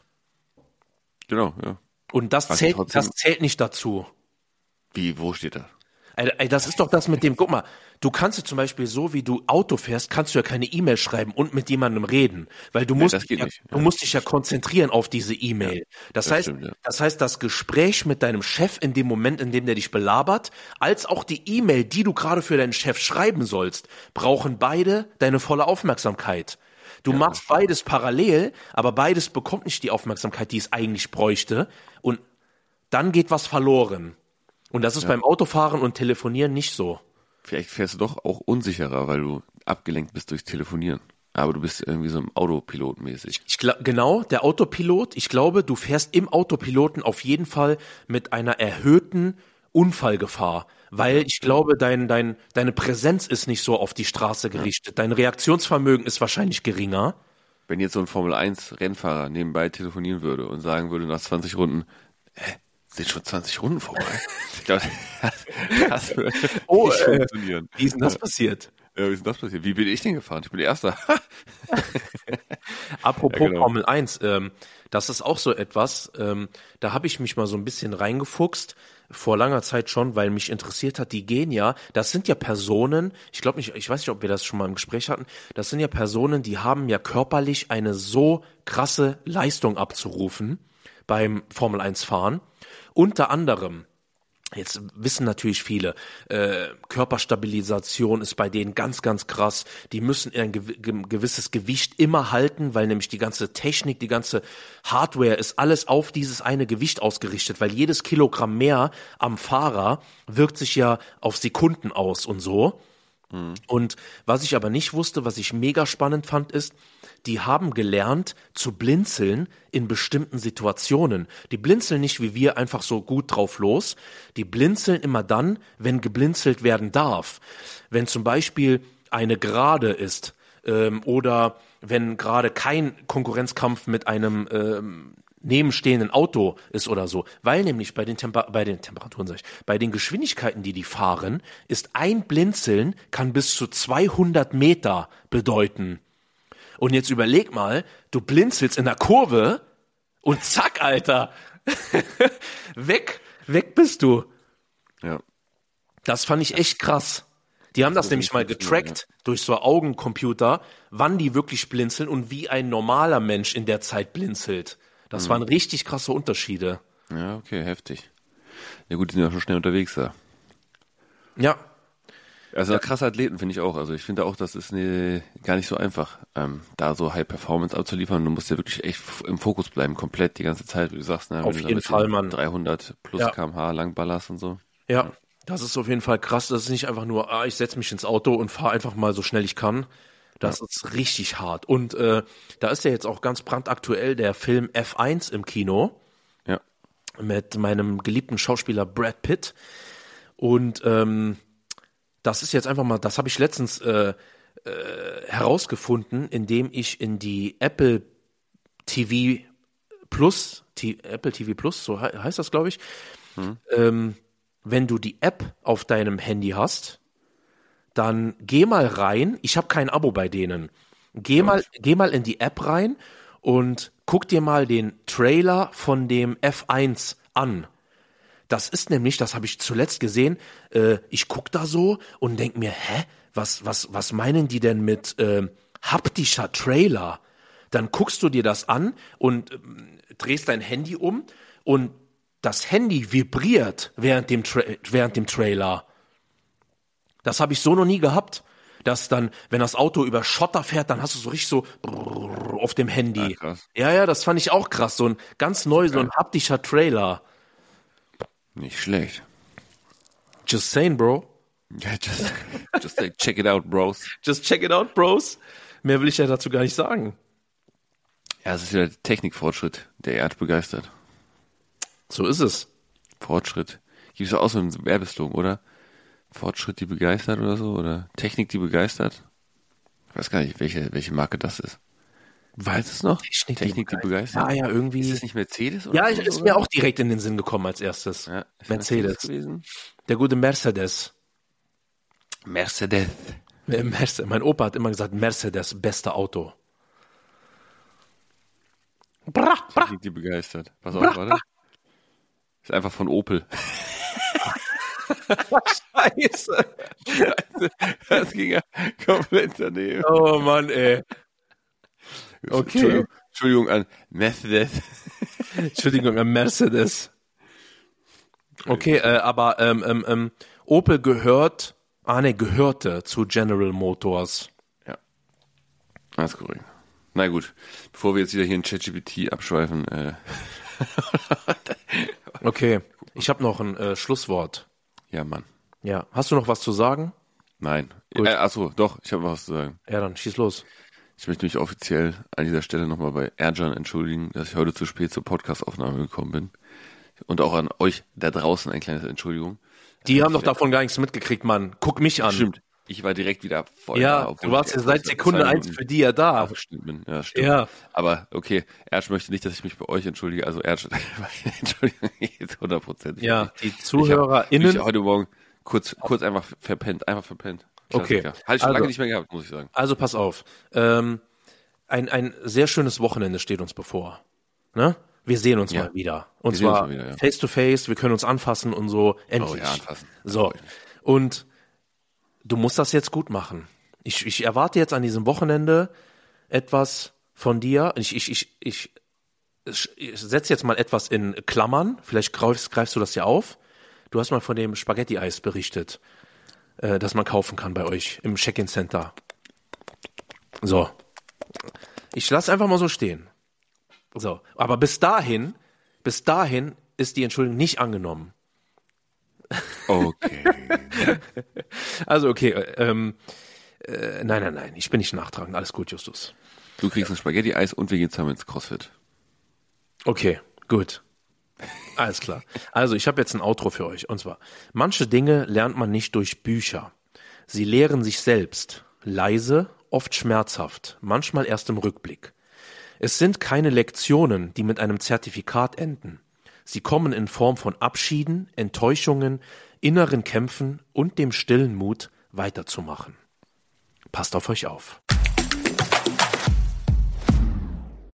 Genau, ja. Und das Was zählt, trotzdem- das zählt nicht dazu. Wie, wo steht das? Ey, ey, das ist doch das mit dem, guck mal, du kannst ja zum Beispiel so, wie du Auto fährst, kannst du ja keine E-Mail schreiben und mit jemandem reden, weil du Nee, musst, das geht ja, nicht, du ja. musst dich ja konzentrieren auf diese E-Mail. das, das heißt, stimmt, ja. das heißt, das Gespräch mit deinem Chef in dem Moment, in dem der dich belabert, als auch die E-Mail, die du gerade für deinen Chef schreiben sollst, brauchen beide deine volle Aufmerksamkeit. Du machst beides parallel, aber beides bekommt nicht die Aufmerksamkeit, die es eigentlich bräuchte, und dann geht was verloren. Und das ist beim Autofahren und Telefonieren nicht so. Vielleicht fährst du doch auch unsicherer, weil du abgelenkt bist durchs Telefonieren. Aber du bist irgendwie so im Autopilot mäßig. Ich glaub, genau, der Autopilot, ich glaube, du fährst im Autopiloten auf jeden Fall mit einer erhöhten Unfallgefahr, weil ich glaube, dein, dein, deine Präsenz ist nicht so auf die Straße gerichtet. Dein Reaktionsvermögen ist wahrscheinlich geringer. Wenn jetzt so ein Formel eins Rennfahrer nebenbei telefonieren würde und sagen würde nach zwanzig Runden, hä, sind schon zwanzig Runden vorbei? Ich glaube, das, das würde Oh, nicht äh, funktionieren. Wie ist denn das passiert? Ja, wie ist denn das passiert? Wie bin ich denn gefahren? Ich bin der Erste. Apropos Ja, genau. Formel eins, ähm, das ist auch so etwas, ähm, da habe ich mich mal so ein bisschen reingefuchst, vor langer Zeit schon, weil mich interessiert hat, die gehen ja, das sind ja Personen, ich glaube nicht, ich weiß nicht, ob wir das schon mal im Gespräch hatten, das sind ja Personen, die haben ja körperlich eine so krasse Leistung abzurufen beim Formel eins Fahren. Unter anderem Jetzt wissen natürlich viele, äh, Körperstabilisation ist bei denen ganz, ganz krass. Die müssen ein gew- ge- gewisses Gewicht immer halten, weil nämlich die ganze Technik, die ganze Hardware ist alles auf dieses eine Gewicht ausgerichtet, weil jedes Kilogramm mehr am Fahrer wirkt sich ja auf Sekunden aus und so. Mhm. Und was ich aber nicht wusste, was ich mega spannend fand, ist, die haben gelernt zu blinzeln in bestimmten Situationen. Die blinzeln nicht wie wir einfach so gut drauf los. Die blinzeln immer dann, wenn geblinzelt werden darf. Wenn zum Beispiel eine Gerade ist ähm, oder wenn gerade kein Konkurrenzkampf mit einem ähm, nebenstehenden Auto ist oder so. Weil nämlich bei den, Temper- bei den Temperaturen, sag ich, bei den Geschwindigkeiten, die die fahren, ist ein Blinzeln kann bis zu zweihundert Meter bedeuten. Und jetzt überleg mal, du blinzelst in der Kurve und zack, Alter, weg, weg bist du. Ja. Das fand ich echt krass. Die haben das, das nämlich mal getrackt ja. durch so Augencomputer, wann die wirklich blinzeln und wie ein normaler Mensch in der Zeit blinzelt. Das mhm. waren richtig krasse Unterschiede. Ja, okay, heftig. Ja gut, die sind ja schon schnell unterwegs da. Ja. Also krasse Athleten finde ich auch. Also ich finde auch, das ist ne, gar nicht so einfach, ähm, da so High Performance abzuliefern. Du musst ja wirklich echt im Fokus bleiben, komplett die ganze Zeit, wie du sagst. Ne? Auf jeden Fall, Mann. dreihundert plus ja. Kilometer pro Stunde langballerst und so. Ja, das ist auf jeden Fall krass. Das ist nicht einfach nur, ah, ich setze mich ins Auto und fahre einfach mal so schnell ich kann. Das ja. ist richtig hart. Und äh, da ist ja jetzt auch ganz brandaktuell der Film F eins im Kino. Ja. Mit meinem geliebten Schauspieler Brad Pitt. Und ähm, das ist jetzt einfach mal, das habe ich letztens äh, äh, herausgefunden, indem ich in die Apple T V Plus, T- Apple T V Plus, so he- heißt das, glaube ich, hm. ähm, wenn du die App auf deinem Handy hast, dann geh mal rein, ich habe kein Abo bei denen, geh ja. mal, geh mal in die App rein und guck dir mal den Trailer von dem F eins an. Das ist nämlich, das habe ich zuletzt gesehen, äh, ich guck da so und denk mir, hä, was, was, was meinen die denn mit äh, haptischer Trailer? Dann guckst du dir das an und äh, drehst dein Handy um und das Handy vibriert während dem, Tra- während dem Trailer. Das habe ich so noch nie gehabt, dass dann, wenn das Auto über Schotter fährt, dann hast du so richtig so auf dem Handy. Ja, krass. Ja, ja, das fand ich auch krass, so ein ganz neu, so ein haptischer Trailer. Nicht schlecht. Just saying, bro. Yeah, just, just like, check it out, bros. Just check it out, bros. Mehr will ich ja dazu gar nicht sagen. Ja, es ist wieder der Technikfortschritt, der Erd begeistert. So ist es. Fortschritt. Gibt es auch so einen Werbeslogan, oder? Fortschritt, die begeistert oder so? Oder Technik, die begeistert? Ich weiß gar nicht, welche, welche Marke das ist. Weißt du es noch? Technik, Technik die, die begeistert? Ja, ja, irgendwie. Ist das nicht Mercedes? Oder ja, so, ich, ist oder? mir auch direkt in den Sinn gekommen als erstes. Ja, Mercedes. gewesen? Der gute Mercedes. Mercedes. Mercedes. Mein Opa hat immer gesagt, Mercedes, beste Auto. Bra, bra. Technik, die begeistert. Pass auf, warte. Ist einfach von Opel. Scheiße. Das ging ja komplett daneben. Oh Mann, ey. Okay. Entschuldigung, Entschuldigung an Mercedes. Entschuldigung an Mercedes. Okay, äh, aber ähm, ähm, ähm, Opel gehört, ah ne, gehörte zu General Motors. Ja, alles korrekt. Na gut, bevor wir jetzt wieder hier in ChatGPT abschweifen. Äh. Okay, ich habe noch ein äh, Schlusswort. Ja, Mann. Ja, hast du noch was zu sagen? Nein. Äh, achso, doch, ich habe was zu sagen. Ja, dann schieß los. Ich möchte mich offiziell an dieser Stelle nochmal bei Ercan entschuldigen, dass ich heute zu spät zur Podcastaufnahme gekommen bin. Und auch an euch da draußen eine kleine Entschuldigung. Die also haben doch davon gar nichts mitgekriegt, Mann. Guck mich an. Stimmt. Ich war direkt wieder voll ja, da. Ja, du warst ja seit Sekunde eins für die ja da. Bin. Ja, stimmt. Ja. Aber okay, Erc möchte nicht, dass ich mich bei euch entschuldige. Also Erc, Entschuldigung, jetzt hundert Prozent. Ja, die ZuhörerInnen. Ich habe heute Morgen kurz, kurz einfach verpennt, einfach verpennt. Okay. Habe ich schon also, lange nicht mehr gehabt, muss ich sagen. Also pass auf. Ähm, ein, ein sehr schönes Wochenende steht uns bevor. Ne? Wir sehen uns ja. mal wieder. Und wir zwar wieder, ja. face to face, wir können uns anfassen und so. Endlich. Oh ja, anfassen. So. Und du musst das jetzt gut machen. Ich, ich erwarte jetzt an diesem Wochenende etwas von dir. Ich, ich, ich, ich, ich setze jetzt mal etwas in Klammern. Vielleicht greifst, greifst du das ja auf. du hast mal von dem Spaghetti-Eis berichtet, äh, das man kaufen kann bei euch im Check-in-Center. So. Ich lasse einfach mal so stehen. So. Aber bis dahin, bis dahin ist die Entschuldigung nicht angenommen. Okay. Also okay, ähm, äh, nein, nein, nein, ich bin nicht nachtragend. Alles gut, Justus. Du kriegst ein Spaghetti-Eis und wir gehen zusammen ins CrossFit. Okay, gut. Alles klar. Also ich habe jetzt ein Outro für euch. Und zwar, manche Dinge lernt man nicht durch Bücher. Sie lehren sich selbst. Leise, oft schmerzhaft, manchmal erst im Rückblick. Es sind keine Lektionen, die mit einem Zertifikat enden. Sie kommen in Form von Abschieden, Enttäuschungen, inneren Kämpfen und dem stillen Mut, weiterzumachen. Passt auf euch auf.